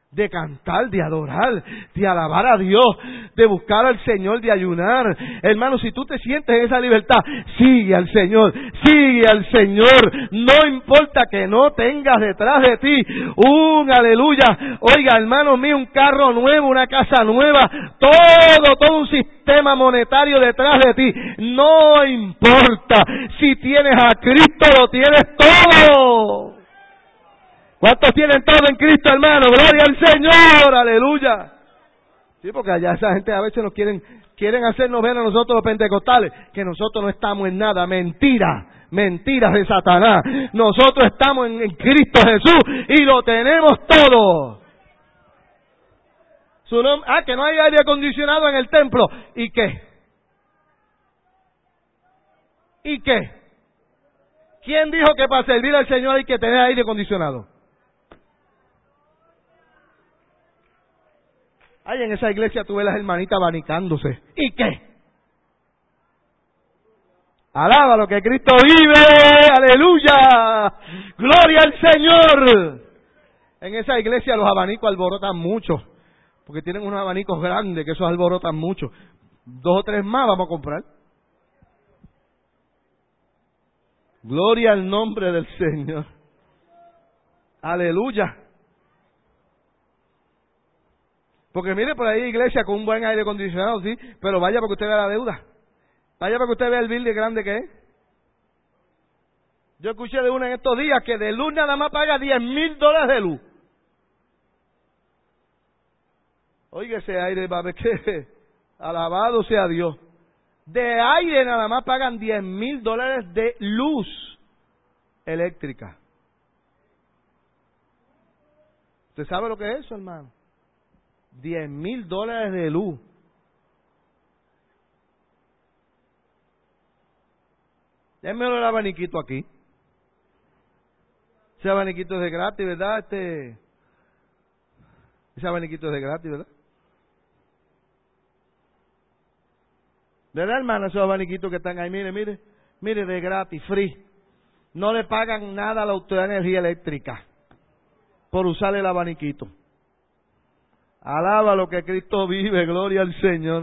de cantar, de adorar, de alabar a Dios, de buscar al Señor, de ayunar. Hermano, si tú te sientes en esa libertad, sigue al Señor, sigue al Señor. No importa que no tengas detrás de ti un aleluya. Oiga, hermano mío, un carro nuevo, una casa nueva, todo, todo un sistema monetario detrás de ti. No importa. Si tienes a Cristo, lo tienes todo. ¿Cuántos tienen todo en Cristo, hermano? ¡Gloria al Señor! ¡Aleluya! Sí, porque allá esa gente a veces nos quieren, quieren hacernos ver a nosotros los pentecostales que nosotros no estamos en nada. Mentira, mentiras de Satanás. Nosotros estamos en, en Cristo Jesús y lo tenemos todo. Su nombre, ah, que no hay aire acondicionado en el templo. ¿Y qué? ¿Y qué? ¿Quién dijo que para servir al Señor hay que tener aire acondicionado? Ay, en esa iglesia tú ves las hermanitas abanicándose. ¿Y qué? Alaba lo que Cristo vive. ¡Aleluya! ¡Gloria al Señor! En esa iglesia los abanicos alborotan mucho. Porque tienen unos abanicos grandes que esos alborotan mucho. Dos o tres más vamos a comprar. Gloria al nombre del Señor. Aleluya. Porque mire, por ahí hay iglesia con un buen aire acondicionado, sí, pero vaya para que usted vea la deuda. Vaya para que usted vea el bill de grande que es. Yo escuché de una en estos días que de luz nada más paga diez mil dólares de luz. Oiga ese aire, va a ver que alabado sea Dios. De aire nada más pagan diez mil dólares de luz eléctrica. ¿Usted sabe lo que es eso, hermano? diez mil dólares de luz. Démelo el abaniquito aquí. Ese abaniquito es de gratis, ¿verdad? Este, ese abaniquito es de gratis, ¿verdad? ¿Verdad, hermano? Esos abaniquitos que están ahí, mire, mire, mire, de gratis, free. No le pagan nada a la Autoridad de Energía Eléctrica por usar el abaniquito. Alaba lo que Cristo vive, gloria al Señor.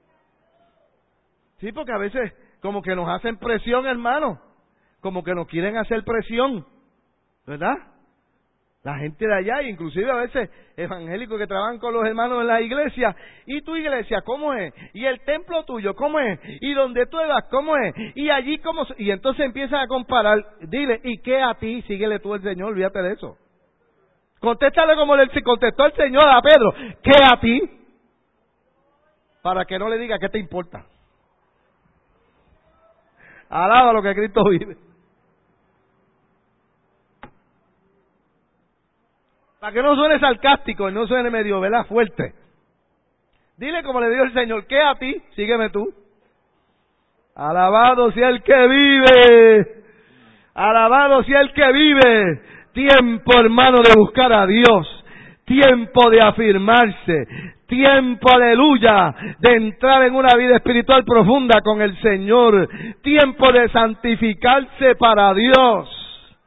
Sí, porque a veces como que nos hacen presión, hermano. Como que nos quieren hacer presión, ¿verdad? La gente de allá, inclusive a veces evangélicos que trabajan con los hermanos en la iglesia. ¿Y tu iglesia cómo es? ¿Y el templo tuyo cómo es? ¿Y donde tú vas cómo es? ¿Y allí cómo? Y entonces empiezan a comparar. Dile, ¿y qué a ti? Síguele tú el Señor, olvídate de eso. Contéstale como le contestó el Señor a Pedro. ¿Qué a ti? Para que no le diga qué te importa. Alaba lo que Cristo vive. Para que no suene sarcástico y no suene medio, ¿verdad? Fuerte. Dile como le dijo el Señor, ¿qué a ti? Sígueme tú. Alabado sea el que vive. Alabado sea el que vive. Tiempo, hermano, de buscar a Dios. Tiempo de afirmarse. Tiempo, aleluya, de entrar en una vida espiritual profunda con el Señor. Tiempo de santificarse para Dios.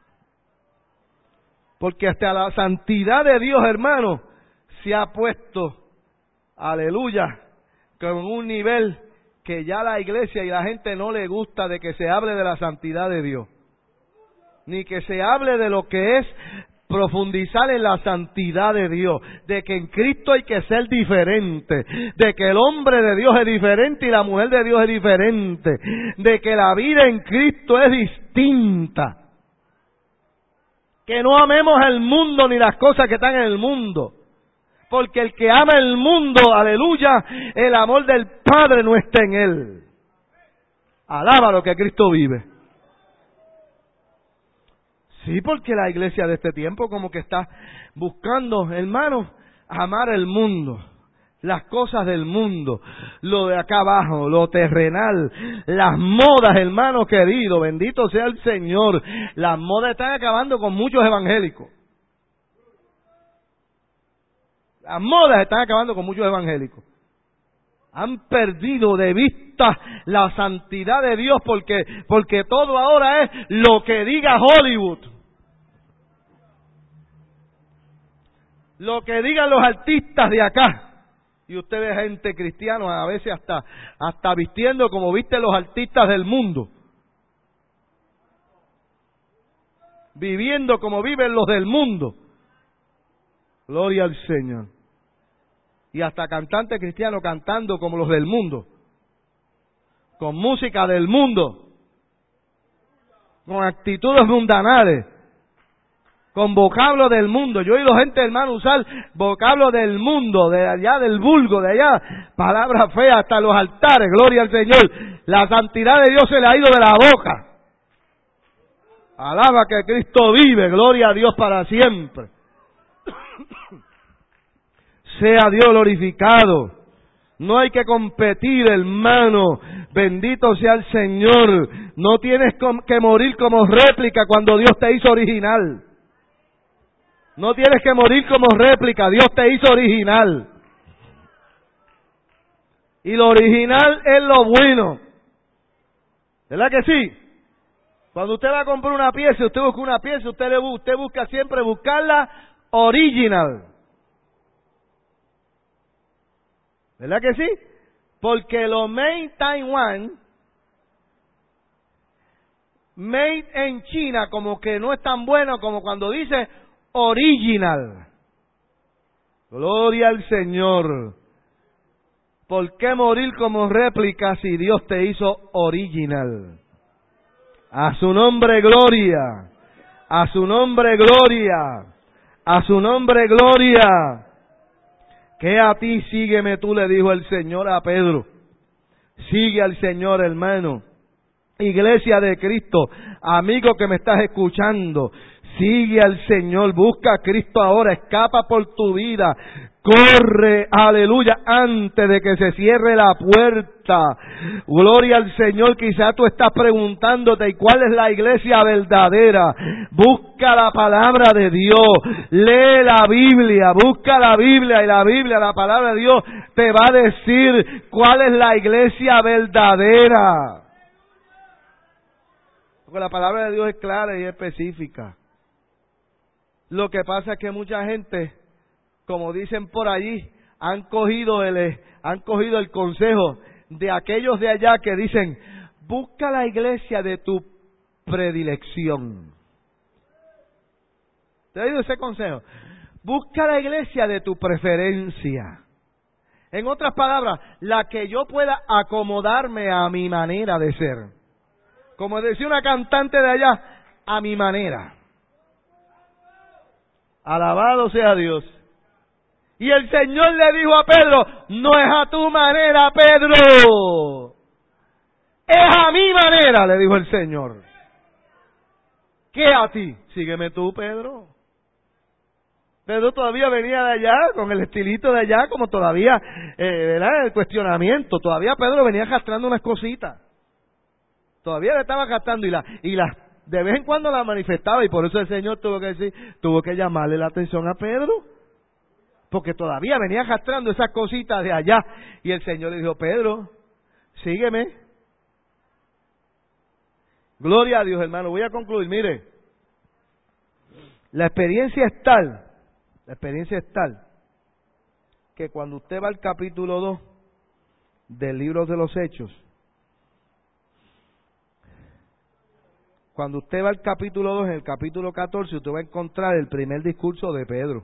Porque hasta la santidad de Dios, hermano, se ha puesto, aleluya, con un nivel que ya la iglesia y la gente no le gusta de que se hable de la santidad de Dios. Ni que se hable de lo que es profundizar en la santidad de Dios, de que en Cristo hay que ser diferente, de que el hombre de Dios es diferente y la mujer de Dios es diferente, de que la vida en Cristo es distinta. Que no amemos el mundo ni las cosas que están en el mundo. Porque el que ama el mundo, aleluya, el amor del Padre no está en él. Alaba lo que Cristo vive. Sí, porque la iglesia de este tiempo como que está buscando, hermanos, amar el mundo. Las cosas del mundo, lo de acá abajo, lo terrenal, las modas, hermano querido, bendito sea el Señor. Las modas están acabando con muchos evangélicos. Las modas están acabando con muchos evangélicos. Han perdido de vista la santidad de Dios porque, porque todo ahora es lo que diga Hollywood. lo que digan los artistas de acá. Y usted ve gente cristiana a veces hasta, hasta vistiendo como visten los artistas del mundo. Viviendo como viven los del mundo. Gloria al Señor. Y hasta cantantes cristianos cantando como los del mundo. Con música del mundo. Con actitudes mundanales. Con vocablo del mundo. Yo he oído gente, hermano, usar vocablo del mundo, de allá del vulgo, de allá, palabras feas hasta los altares, gloria al Señor. La santidad de Dios se le ha ido de la boca. Alaba que Cristo vive, gloria a Dios para siempre. Sea Dios glorificado. No hay que competir, hermano. Bendito sea el Señor. No tienes que morir como réplica cuando Dios te hizo original. No tienes que morir como réplica, Dios te hizo original. Y lo original es lo bueno. ¿Verdad que sí? Cuando usted va a comprar una pieza, usted busca una pieza, usted, le, usted busca siempre buscarla original. ¿Verdad que sí? Porque lo made in Taiwan, made in China, como que no es tan bueno como cuando dice original. Gloria al Señor. ¿Por qué morir como réplica si Dios te hizo original? A su nombre gloria. A su nombre gloria. A su nombre gloria. Que a ti sígueme tú, le dijo el Señor a Pedro. Sigue al Señor, hermano. Iglesia de Cristo, amigo que me estás escuchando, sigue al Señor, busca a Cristo ahora, escapa por tu vida, corre, aleluya, antes de que se cierre la puerta. Gloria al Señor. Quizá tú estás preguntándote, ¿y cuál es la iglesia verdadera? Busca la palabra de Dios, lee la Biblia, busca la Biblia, y la Biblia, la palabra de Dios, te va a decir cuál es la iglesia verdadera. Porque la palabra de Dios es clara y específica. Lo que pasa es que mucha gente, como dicen por allí, han cogido el, han cogido el consejo de aquellos de allá que dicen, busca la iglesia de tu predilección. ¿Te ha oído ese consejo? Busca la iglesia de tu preferencia. En otras palabras, la que yo pueda acomodarme a mi manera de ser. Como decía una cantante de allá, a mi manera. Alabado sea Dios. Y el Señor le dijo a Pedro, no es a tu manera, Pedro. Es a mi manera, le dijo el Señor. ¿Qué a ti? Sígueme tú, Pedro. Pedro todavía venía de allá, con el estilito de allá, como todavía, eh, ¿verdad? El cuestionamiento. Todavía Pedro venía arrastrando unas cositas. Todavía le estaba gastando y la, y la, de vez en cuando la manifestaba, y por eso el Señor tuvo que decir, tuvo que llamarle la atención a Pedro, porque todavía venía arrastrando esas cositas de allá, y el Señor le dijo, Pedro, sígueme. Gloria a Dios, hermano. Voy a concluir, mire, la experiencia es tal, la experiencia es tal, que cuando usted va al capítulo dos del libro de los Hechos, cuando usted va al capítulo dos, en el capítulo catorce, usted va a encontrar el primer discurso de Pedro.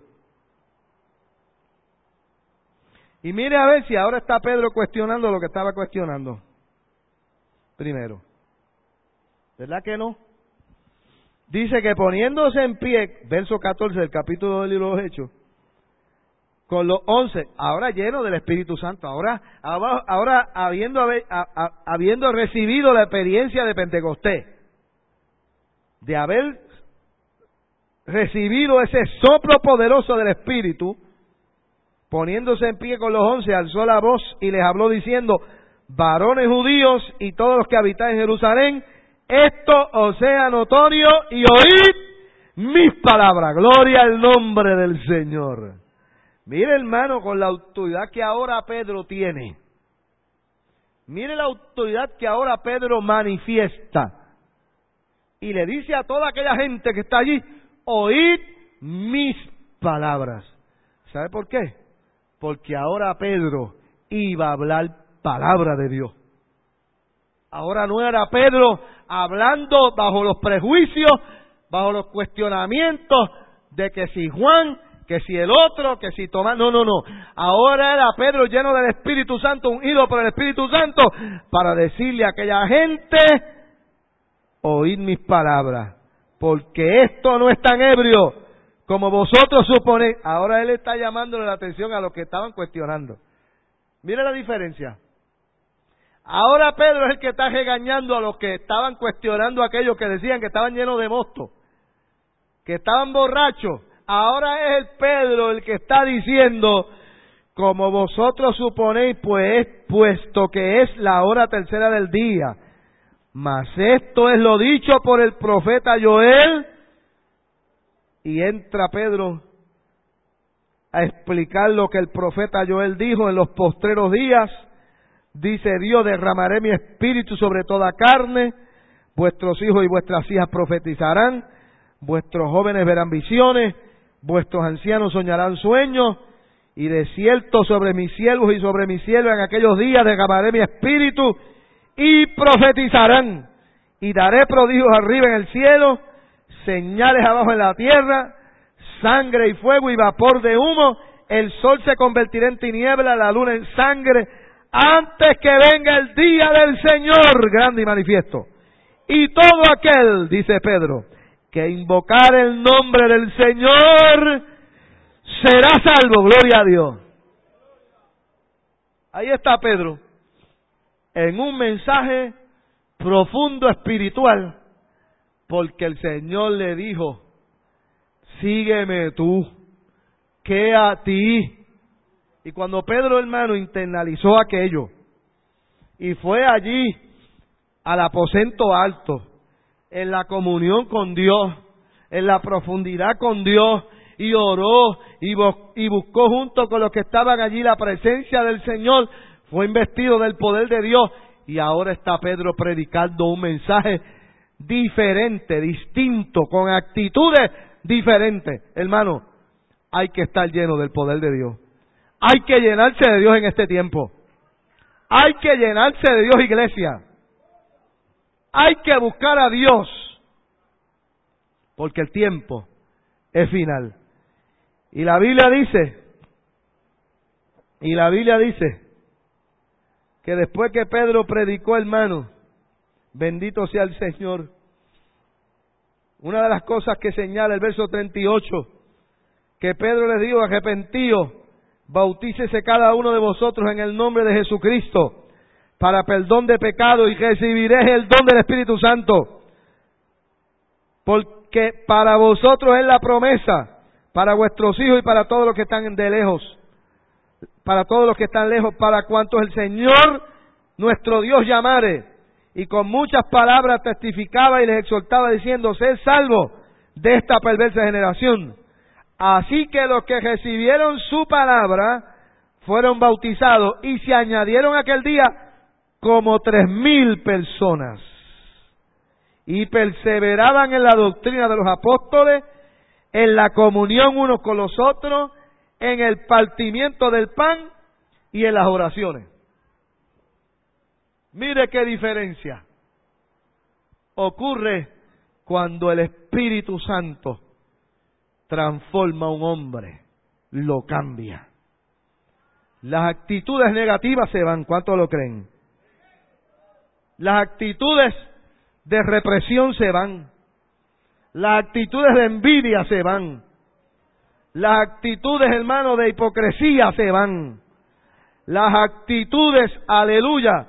Y mire a ver si ahora está Pedro cuestionando lo que estaba cuestionando primero. ¿Verdad que no? Dice que poniéndose en pie, verso catorce del capítulo del libro de los Hechos, con los once, ahora lleno del Espíritu Santo, ahora, ahora, ahora habiendo, habiendo recibido la experiencia de Pentecostés, de haber recibido ese soplo poderoso del Espíritu, poniéndose en pie con los once, alzó la voz y les habló diciendo, varones judíos y todos los que habitáis en Jerusalén, esto os sea notorio y oíd mis palabras. Gloria al nombre del Señor. Mire, hermano, con la autoridad que ahora Pedro tiene, mire la autoridad que ahora Pedro manifiesta. Y le dice a toda aquella gente que está allí, oíd mis palabras. ¿Sabe por qué? Porque ahora Pedro iba a hablar palabra de Dios. Ahora no era Pedro hablando bajo los prejuicios, bajo los cuestionamientos de que si Juan, que si el otro, que si Tomás. No, no, no. Ahora era Pedro lleno del Espíritu Santo, ungido por el Espíritu Santo, para decirle a aquella gente: oíd mis palabras, porque esto no es tan ebrio como vosotros suponéis. Ahora él está llamándole la atención a los que estaban cuestionando. Mire la diferencia. Ahora Pedro es el que está regañando a los que estaban cuestionando a aquellos que decían que estaban llenos de mosto, que estaban borrachos. Ahora es el Pedro el que está diciendo: como vosotros suponéis, pues, puesto que es la hora tercera del día. Mas esto es lo dicho por el profeta Joel. Y entra Pedro a explicar lo que el profeta Joel dijo: en los postreros días, dice Dios, derramaré mi espíritu sobre toda carne, vuestros hijos y vuestras hijas profetizarán, vuestros jóvenes verán visiones, vuestros ancianos soñarán sueños, y de cierto sobre mis siervos y sobre mis siervas en aquellos días derramaré mi espíritu, y profetizarán, y daré prodigios arriba en el cielo, señales abajo en la tierra, sangre y fuego y vapor de humo. El sol se convertirá en tiniebla, la luna en sangre, antes que venga el día del Señor grande y manifiesto. Y todo aquel, dice Pedro, que invocar el nombre del Señor será salvo. Gloria a Dios. Ahí está Pedro, en un mensaje profundo espiritual, porque el Señor le dijo: sígueme tú, que a ti. Y cuando Pedro, hermano, internalizó aquello y fue allí al aposento alto, en la comunión con Dios, en la profundidad con Dios, y oró y, y buscó junto con los que estaban allí la presencia del Señor, fue investido del poder de Dios, y ahora está Pedro predicando un mensaje diferente, distinto, con actitudes diferentes. Hermano, hay que estar lleno del poder de Dios. Hay que llenarse de Dios en este tiempo. Hay que llenarse de Dios, iglesia. Hay que buscar a Dios, porque el tiempo es final. Y la Biblia dice, y la Biblia dice, que después que Pedro predicó, hermano, bendito sea el Señor, una de las cosas que señala el verso treinta y ocho, que Pedro les dijo: arrepentíos, bautícese cada uno de vosotros en el nombre de Jesucristo para perdón de pecado, y recibiréis el don del Espíritu Santo, porque para vosotros es la promesa, para vuestros hijos y para todos los que están de lejos, para todos los que están lejos, para cuantos el Señor nuestro Dios llamare. Y con muchas palabras testificaba y les exhortaba diciendo: sed salvos de esta perversa generación. Así que los que recibieron su palabra fueron bautizados, y se añadieron aquel día como tres mil personas. Y perseveraban en la doctrina de los apóstoles, en la comunión unos con los otros, en el partimiento del pan y en las oraciones. Mire qué diferencia ocurre cuando el Espíritu Santo transforma a un hombre, lo cambia. Las actitudes negativas se van, ¿cuántos lo creen? Las actitudes de represión se van. Las actitudes de envidia se van. Las actitudes, hermano, de hipocresía se van. Las actitudes, aleluya,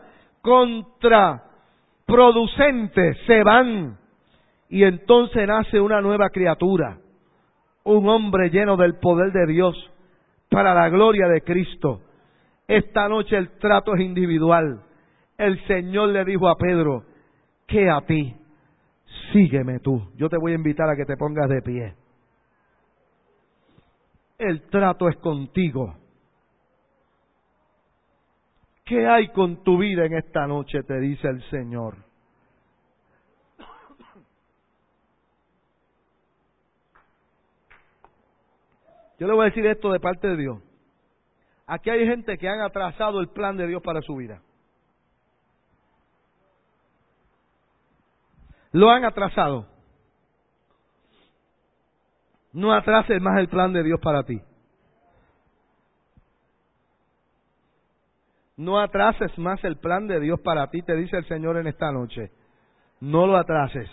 contraproducentes se van. Y entonces nace una nueva criatura, un hombre lleno del poder de Dios para la gloria de Cristo. Esta noche el trato es individual. El Señor le dijo a Pedro: que a ti, sígueme tú. Yo te voy a invitar a que te pongas de pie. El trato es contigo. ¿Qué hay con tu vida en esta noche?, te dice el Señor. Yo le voy a decir esto de parte de Dios. Aquí hay gente que han atrasado el plan de Dios para su vida. Lo han atrasado. No atrases más el plan de Dios para ti. No atrases más el plan de Dios para ti, te dice el Señor en esta noche. No lo atrases.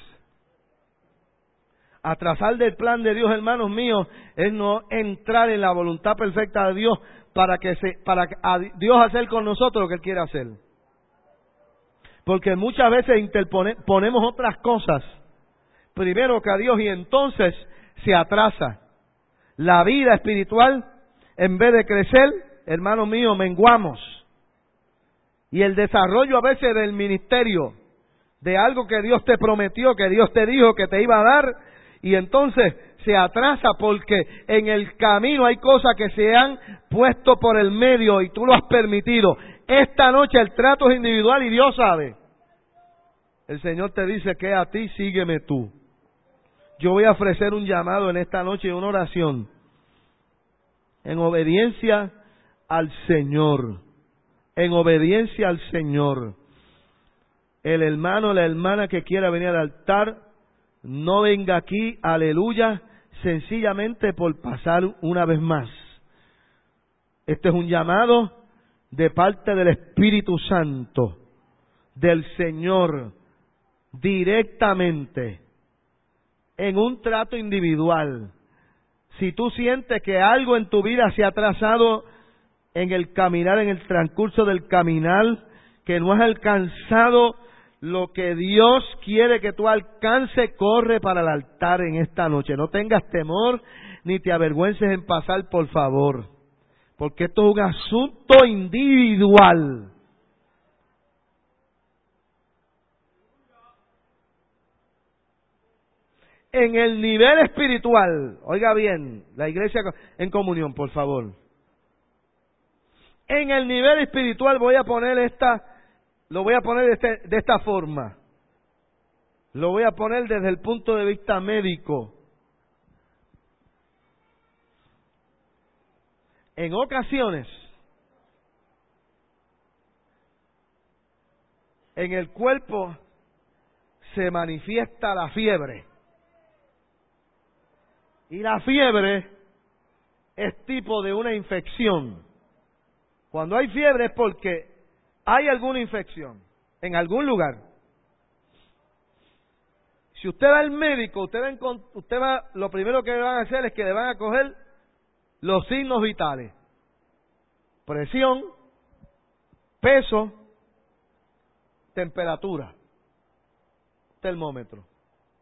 Atrasar del plan de Dios, hermanos míos, es no entrar en la voluntad perfecta de Dios para que se, para que a Dios hacer con nosotros lo que Él quiere hacer. Porque muchas veces interpone, ponemos otras cosas primero que a Dios y entonces se atrasa. La vida espiritual, en vez de crecer, hermanos míos, menguamos. Y el desarrollo a veces del ministerio, de algo que Dios te prometió, que Dios te dijo que te iba a dar, y entonces se atrasa porque en el camino hay cosas que se han puesto por el medio y tú lo has permitido. Esta noche el trato es individual y Dios sabe. El Señor te dice que a ti sígueme tú. Yo voy a ofrecer un llamado en esta noche y una oración en obediencia al Señor. En obediencia al Señor. El hermano o la hermana que quiera venir al altar, no venga aquí, aleluya, sencillamente por pasar una vez más. Este es un llamado de parte del Espíritu Santo, del Señor, directamente, en un trato individual. Si tú sientes que algo en tu vida se ha atrasado en el caminar, en el transcurso del caminar, que no has alcanzado lo que Dios quiere que tú alcances, corre para el altar en esta noche. No tengas temor ni te avergüences en pasar, por favor. Porque esto es un asunto individual. En el nivel espiritual, oiga bien, la iglesia en comunión, por favor. En el nivel espiritual voy a poner esta, lo voy a poner de, este, de esta forma. Lo voy a poner desde el punto de vista médico. En ocasiones, en el cuerpo se manifiesta la fiebre. Y la fiebre es tipo de una infección. Cuando hay fiebre es porque hay alguna infección en algún lugar. Si usted va al médico, usted va, en, usted va, lo primero que le van a hacer es que le van a coger los signos vitales: presión, peso, temperatura, termómetro.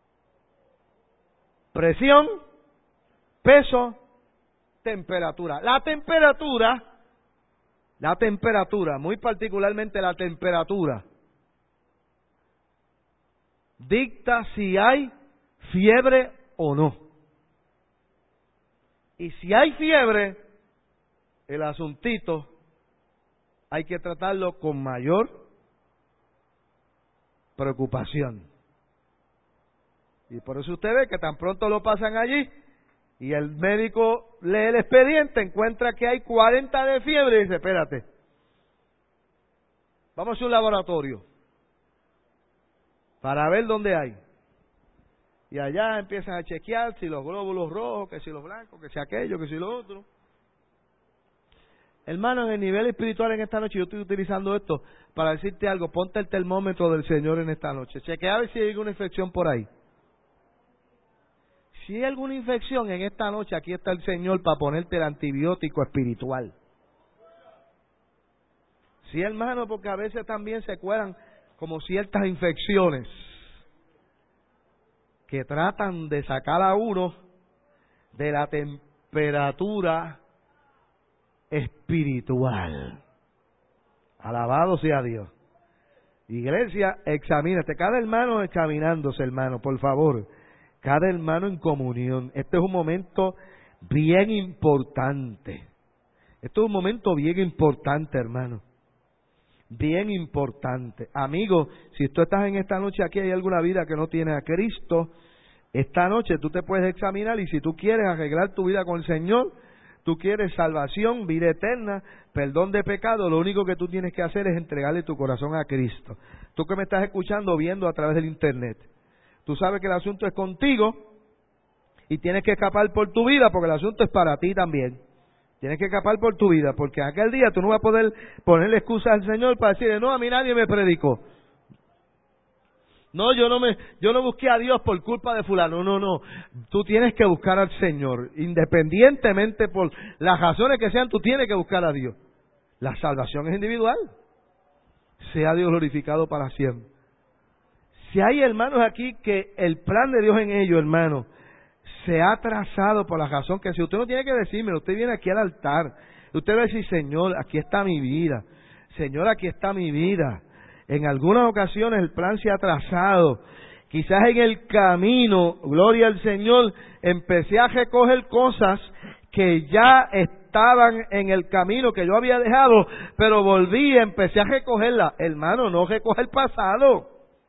Presión, peso, temperatura. La temperatura, la temperatura, muy particularmente la temperatura, dicta si hay fiebre o no. Y si hay fiebre, el asuntito hay que tratarlo con mayor preocupación. Y por eso usted ve que tan pronto lo pasan allí y el médico lee el expediente, encuentra que hay cuarenta de fiebre y dice: espérate, vamos a hacer un laboratorio para ver dónde hay. Y allá empiezan a chequear si los glóbulos rojos, que si los blancos, que si aquello, que si lo otro. Hermano, en el nivel espiritual en esta noche yo estoy utilizando esto para decirte algo. Ponte el termómetro del Señor en esta noche. Chequea a ver si hay alguna infección por ahí. Si hay alguna infección en esta noche, aquí está el Señor para ponerte el antibiótico espiritual. Sí, hermano, porque a veces también se cuelan como ciertas infecciones que tratan de sacar a uno de la temperatura espiritual. Alabado sea Dios. Iglesia, examínate. Cada hermano examinándose, hermano, por favor. Cada hermano en comunión. Este es un momento bien importante. Esto es un momento bien importante, hermano. Bien importante. Amigo, si tú estás en esta noche aquí, hay alguna vida que no tiene a Cristo, esta noche tú te puedes examinar y si tú quieres arreglar tu vida con el Señor, Tú quieres salvación, vida eterna, perdón de pecado, lo único que tú tienes que hacer es entregarle tu corazón a Cristo. Tú que me estás escuchando, viendo a través del internet, tú sabes que el asunto es contigo y tienes que escapar por tu vida, porque el asunto es para ti también. Tienes que escapar por tu vida, porque aquel día tú no vas a poder ponerle excusas al Señor para decirle, no, a mí nadie me predicó. No, yo no me, yo no busqué a Dios por culpa de fulano. No, no. Tú tienes que buscar al Señor. Independientemente por las razones que sean, tú tienes que buscar a Dios. La salvación es individual. Sea Dios glorificado para siempre. Si hay hermanos aquí que el plan de Dios en ellos, hermano, se ha trazado por la razón que si usted no tiene que decirme, usted viene aquí al altar, usted va a decir, Señor, aquí está mi vida. Señor, aquí está mi vida. En algunas ocasiones el plan se ha trazado. Quizás en el camino, gloria al Señor, empecé a recoger cosas que ya estaban en el camino que yo había dejado, pero volví y empecé a recogerlas. Hermano, no recoja el pasado.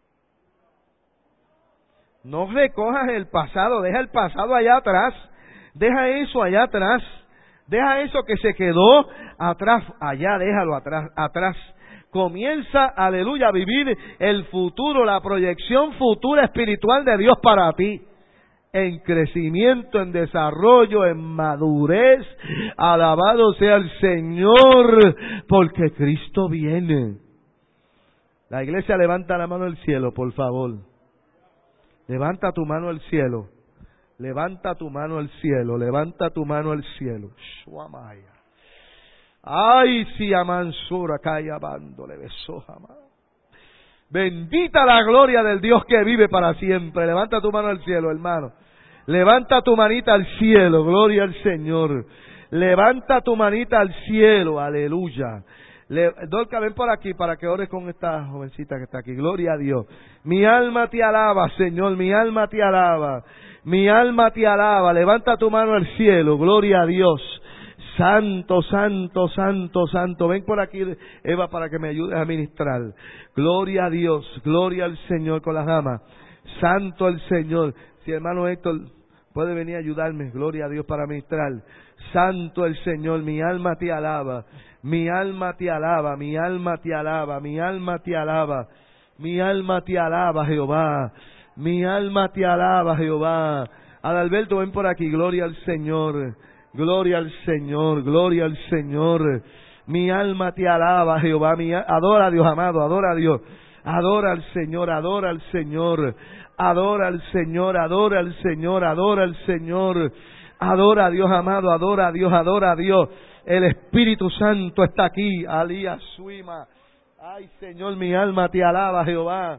No recojas el pasado, deja el pasado allá atrás. Deja eso allá atrás. Deja eso que se quedó atrás, allá, déjalo atrás, atrás. Comienza, aleluya, a vivir el futuro, la proyección futura espiritual de Dios para ti. En crecimiento, en desarrollo, en madurez. Alabado sea el Señor, porque Cristo viene. La iglesia levanta la mano al cielo, por favor. Levanta tu mano al cielo. Levanta tu mano al cielo. Levanta tu mano al cielo. Shuamaya. Ay, si amansura calla bando le besó jamás. Bendita la gloria del Dios que vive para siempre. Levanta tu mano al cielo, hermano. Levanta tu manita al cielo, gloria al Señor. Levanta tu manita al cielo, aleluya. Le, Dorca, ven por aquí para que ores con esta jovencita que está aquí. Gloria a Dios. Mi alma te alaba, Señor, mi alma te alaba. Mi alma te alaba. Levanta tu mano al cielo, gloria a Dios. Santo, santo, santo, santo. Ven por aquí, Eva, para que me ayudes a ministrar. Gloria a Dios, gloria al Señor con las damas. Santo el Señor. Si hermano Héctor puede venir a ayudarme, gloria a Dios para ministrar. Santo el Señor, mi alma te alaba. Mi alma te alaba, mi alma te alaba, mi alma te alaba. Mi alma te alaba, Jehová. Mi alma te alaba, Jehová. Adalberto, ven por aquí, gloria al Señor. Gloria al Señor, gloria al Señor. Mi alma te alaba, Jehová. Mi, adora a Dios, amado, adora a Dios. Adora al Señor, adora al Señor. Adora al Señor, adora al Señor, adora al Señor. Adora a Dios, amado, adora a Dios, adora a Dios. El Espíritu Santo está aquí. Alía Suima. Ay, Señor, mi alma te alaba, Jehová.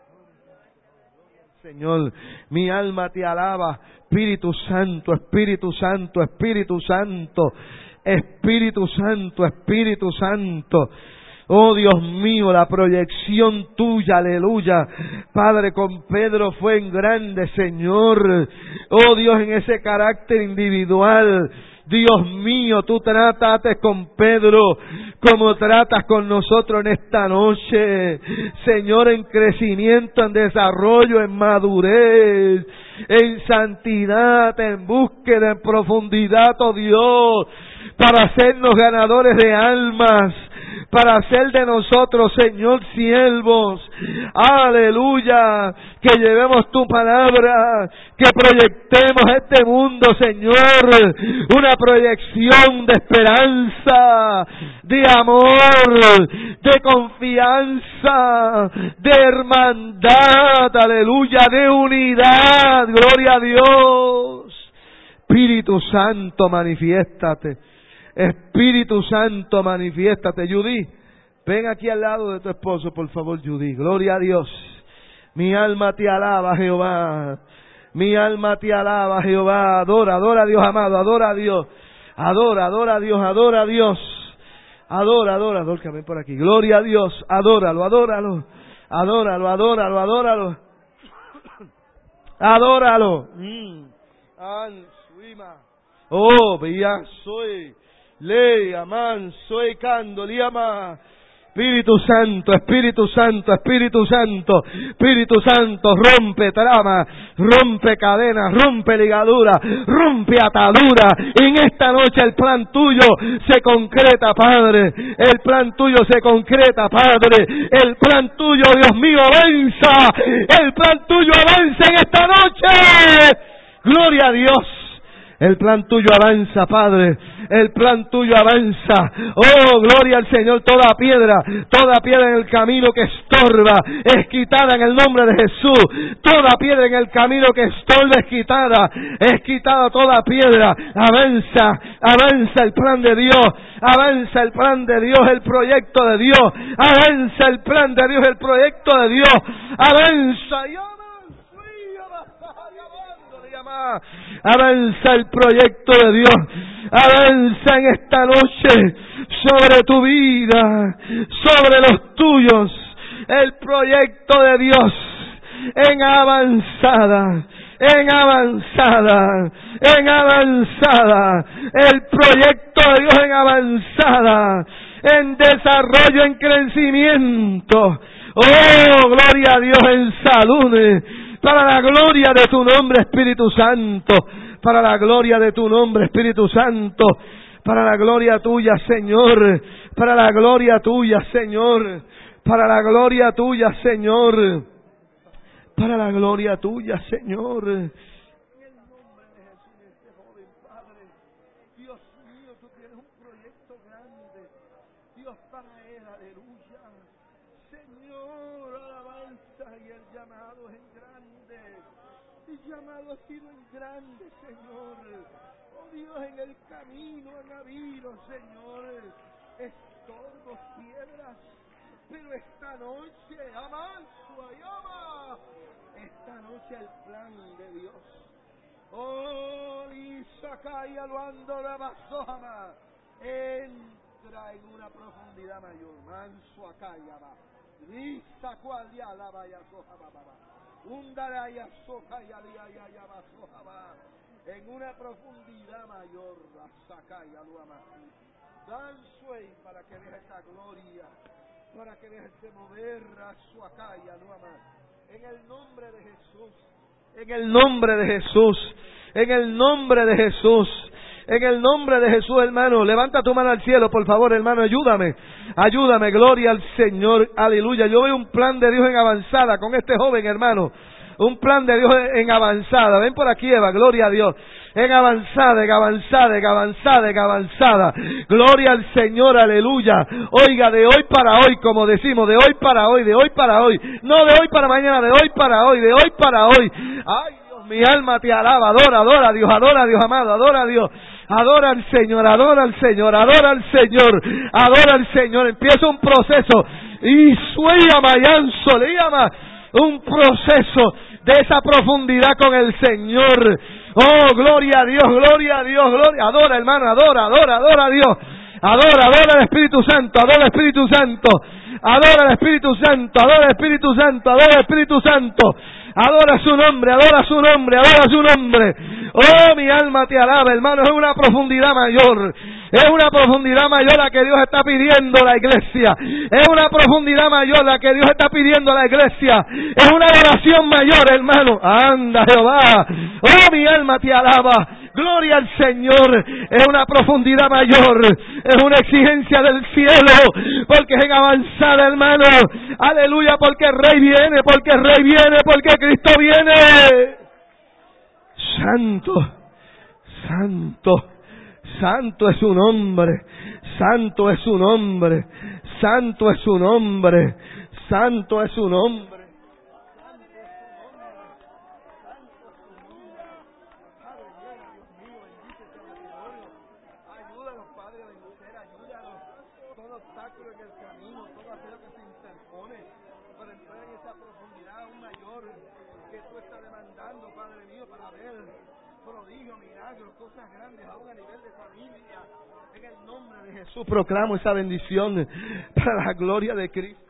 Señor, mi alma te alaba. Espíritu Santo, Espíritu Santo, Espíritu Santo, Espíritu Santo, Espíritu Santo. Oh Dios mío, la proyección tuya, aleluya. Padre, con Pedro fue en grande, Señor. Oh Dios, en ese carácter individual. Dios mío, tú trataste con Pedro como tratas con nosotros en esta noche. Señor, en crecimiento, en desarrollo, en madurez, en santidad, en búsqueda, en profundidad, oh Dios, para hacernos ganadores de almas, para hacer de nosotros, Señor, siervos. Aleluya. Que llevemos tu palabra, que proyectemos a este mundo, Señor, una proyección de esperanza, de amor, de confianza, de hermandad, aleluya, de unidad. Gloria a Dios. Espíritu Santo, manifiéstate. Espíritu Santo, manifiéstate. Judy, ven aquí al lado de tu esposo, por favor, Judy. Gloria a Dios. Mi alma te alaba, Jehová. Mi alma te alaba, Jehová. Adora, adora a Dios, amado. Adora a Dios. Adora, adora a Dios, adora a Dios. Adora, adora, adora, ven por aquí. Gloria a Dios. Adóralo, adóralo. Adóralo, adóralo, adóralo. Adóralo. Mm. Oh, veía soy. Le aman, soy cando, liama. Espíritu Santo, Espíritu Santo, Espíritu Santo, Espíritu Santo, rompe trama, rompe cadenas, rompe ligadura, rompe atadura. En esta noche el plan tuyo se concreta, Padre. El plan tuyo se concreta, Padre. El plan tuyo, Dios mío, avanza. El plan tuyo avanza en esta noche. Gloria a Dios. El plan tuyo avanza, Padre. El plan tuyo avanza. Oh, gloria al Señor. Toda piedra, toda piedra en el camino que estorba es quitada en el nombre de Jesús. Toda piedra en el camino que estorba es quitada. Es quitada toda piedra. Avanza, avanza el plan de Dios. Avanza el plan de Dios, el proyecto de Dios. Avanza el plan de Dios, el proyecto de Dios. Avanza. Avanza el proyecto de Dios. Avanza en esta noche sobre tu vida, sobre los tuyos. El proyecto de Dios en avanzada, en avanzada, en avanzada. El proyecto de Dios en avanzada, en desarrollo, en crecimiento. Oh, gloria a Dios, en salud. Para la gloria de tu nombre, Espíritu Santo. Para la gloria de tu nombre, Espíritu Santo. Para la gloria tuya, Señor. Para la gloria tuya, Señor. Para la gloria tuya, Señor. Para la gloria tuya, Señor. En el nombre de Jesús, este joven Padre. Dios mío, tú tienes un proyecto grande. Dios, para él, aleluya. Señor, alabanza, y el llamado es en grande. El llamado ha sido en grande, Señor. Oh Dios, en el camino han habido, Señor, estorbos, piedras. Pero esta noche, amanso, llama. Esta noche el plan de Dios. Oh, Isacaya lo ando la basoma. Entra en una profundidad mayor. Manso acá llama. Lisa cual ya la vaya soja baba. Undaraya soja ya ya ya soja. En una profundidad mayor, la saca ya lo ama. Dan suey para que veas esta gloria, para que veas este mover a su acá ya lo ama. En el nombre de Jesús, en el nombre de Jesús, en el nombre de Jesús. En el nombre de Jesús, hermano, levanta tu mano al cielo, por favor, hermano, ayúdame, ayúdame, gloria al Señor, aleluya. Yo veo un plan de Dios en avanzada con este joven, hermano, un plan de Dios en avanzada. Ven por aquí, Eva, gloria a Dios. En avanzada, en avanzada, en avanzada, en avanzada. Gloria al Señor, aleluya. Oiga, de hoy para hoy, como decimos, de hoy para hoy, de hoy para hoy. No de hoy para mañana, de hoy para hoy, de hoy para hoy. Ay, Dios, mi alma te alaba, adora, adora a Dios, adora a Dios, amado, adora a Dios. Adora al Señor, adora al Señor, adora al Señor, adora al Señor. Empieza un proceso. Y sueña mayanzo, le llama un proceso de esa profundidad con el Señor. Oh, gloria a Dios, gloria a Dios, gloria. Adora, hermano, adora, adora, adora a Dios. Adora, adora al Espíritu Santo, adora al Espíritu Santo. Adora al Espíritu Santo, adora al Espíritu Santo, adora al Espíritu Santo. Adora su nombre, adora su nombre, adora su nombre. Oh, mi alma te alaba, hermano. Es una profundidad mayor. Es una profundidad mayor la que Dios está pidiendo a la iglesia. Es una profundidad mayor la que Dios está pidiendo a la iglesia. Es una adoración mayor, hermano. Anda, Jehová. Oh, mi alma te alaba. Gloria al Señor. Es una profundidad mayor. Es una exigencia del cielo. Porque es en avanzada, hermano. Aleluya, porque el Rey viene, porque el Rey viene, porque Cristo viene. Santo, santo, santo es su nombre. Santo es su nombre. Santo es su nombre. Santo es su nombre. Jesús, proclamo esa bendición para la gloria de Cristo.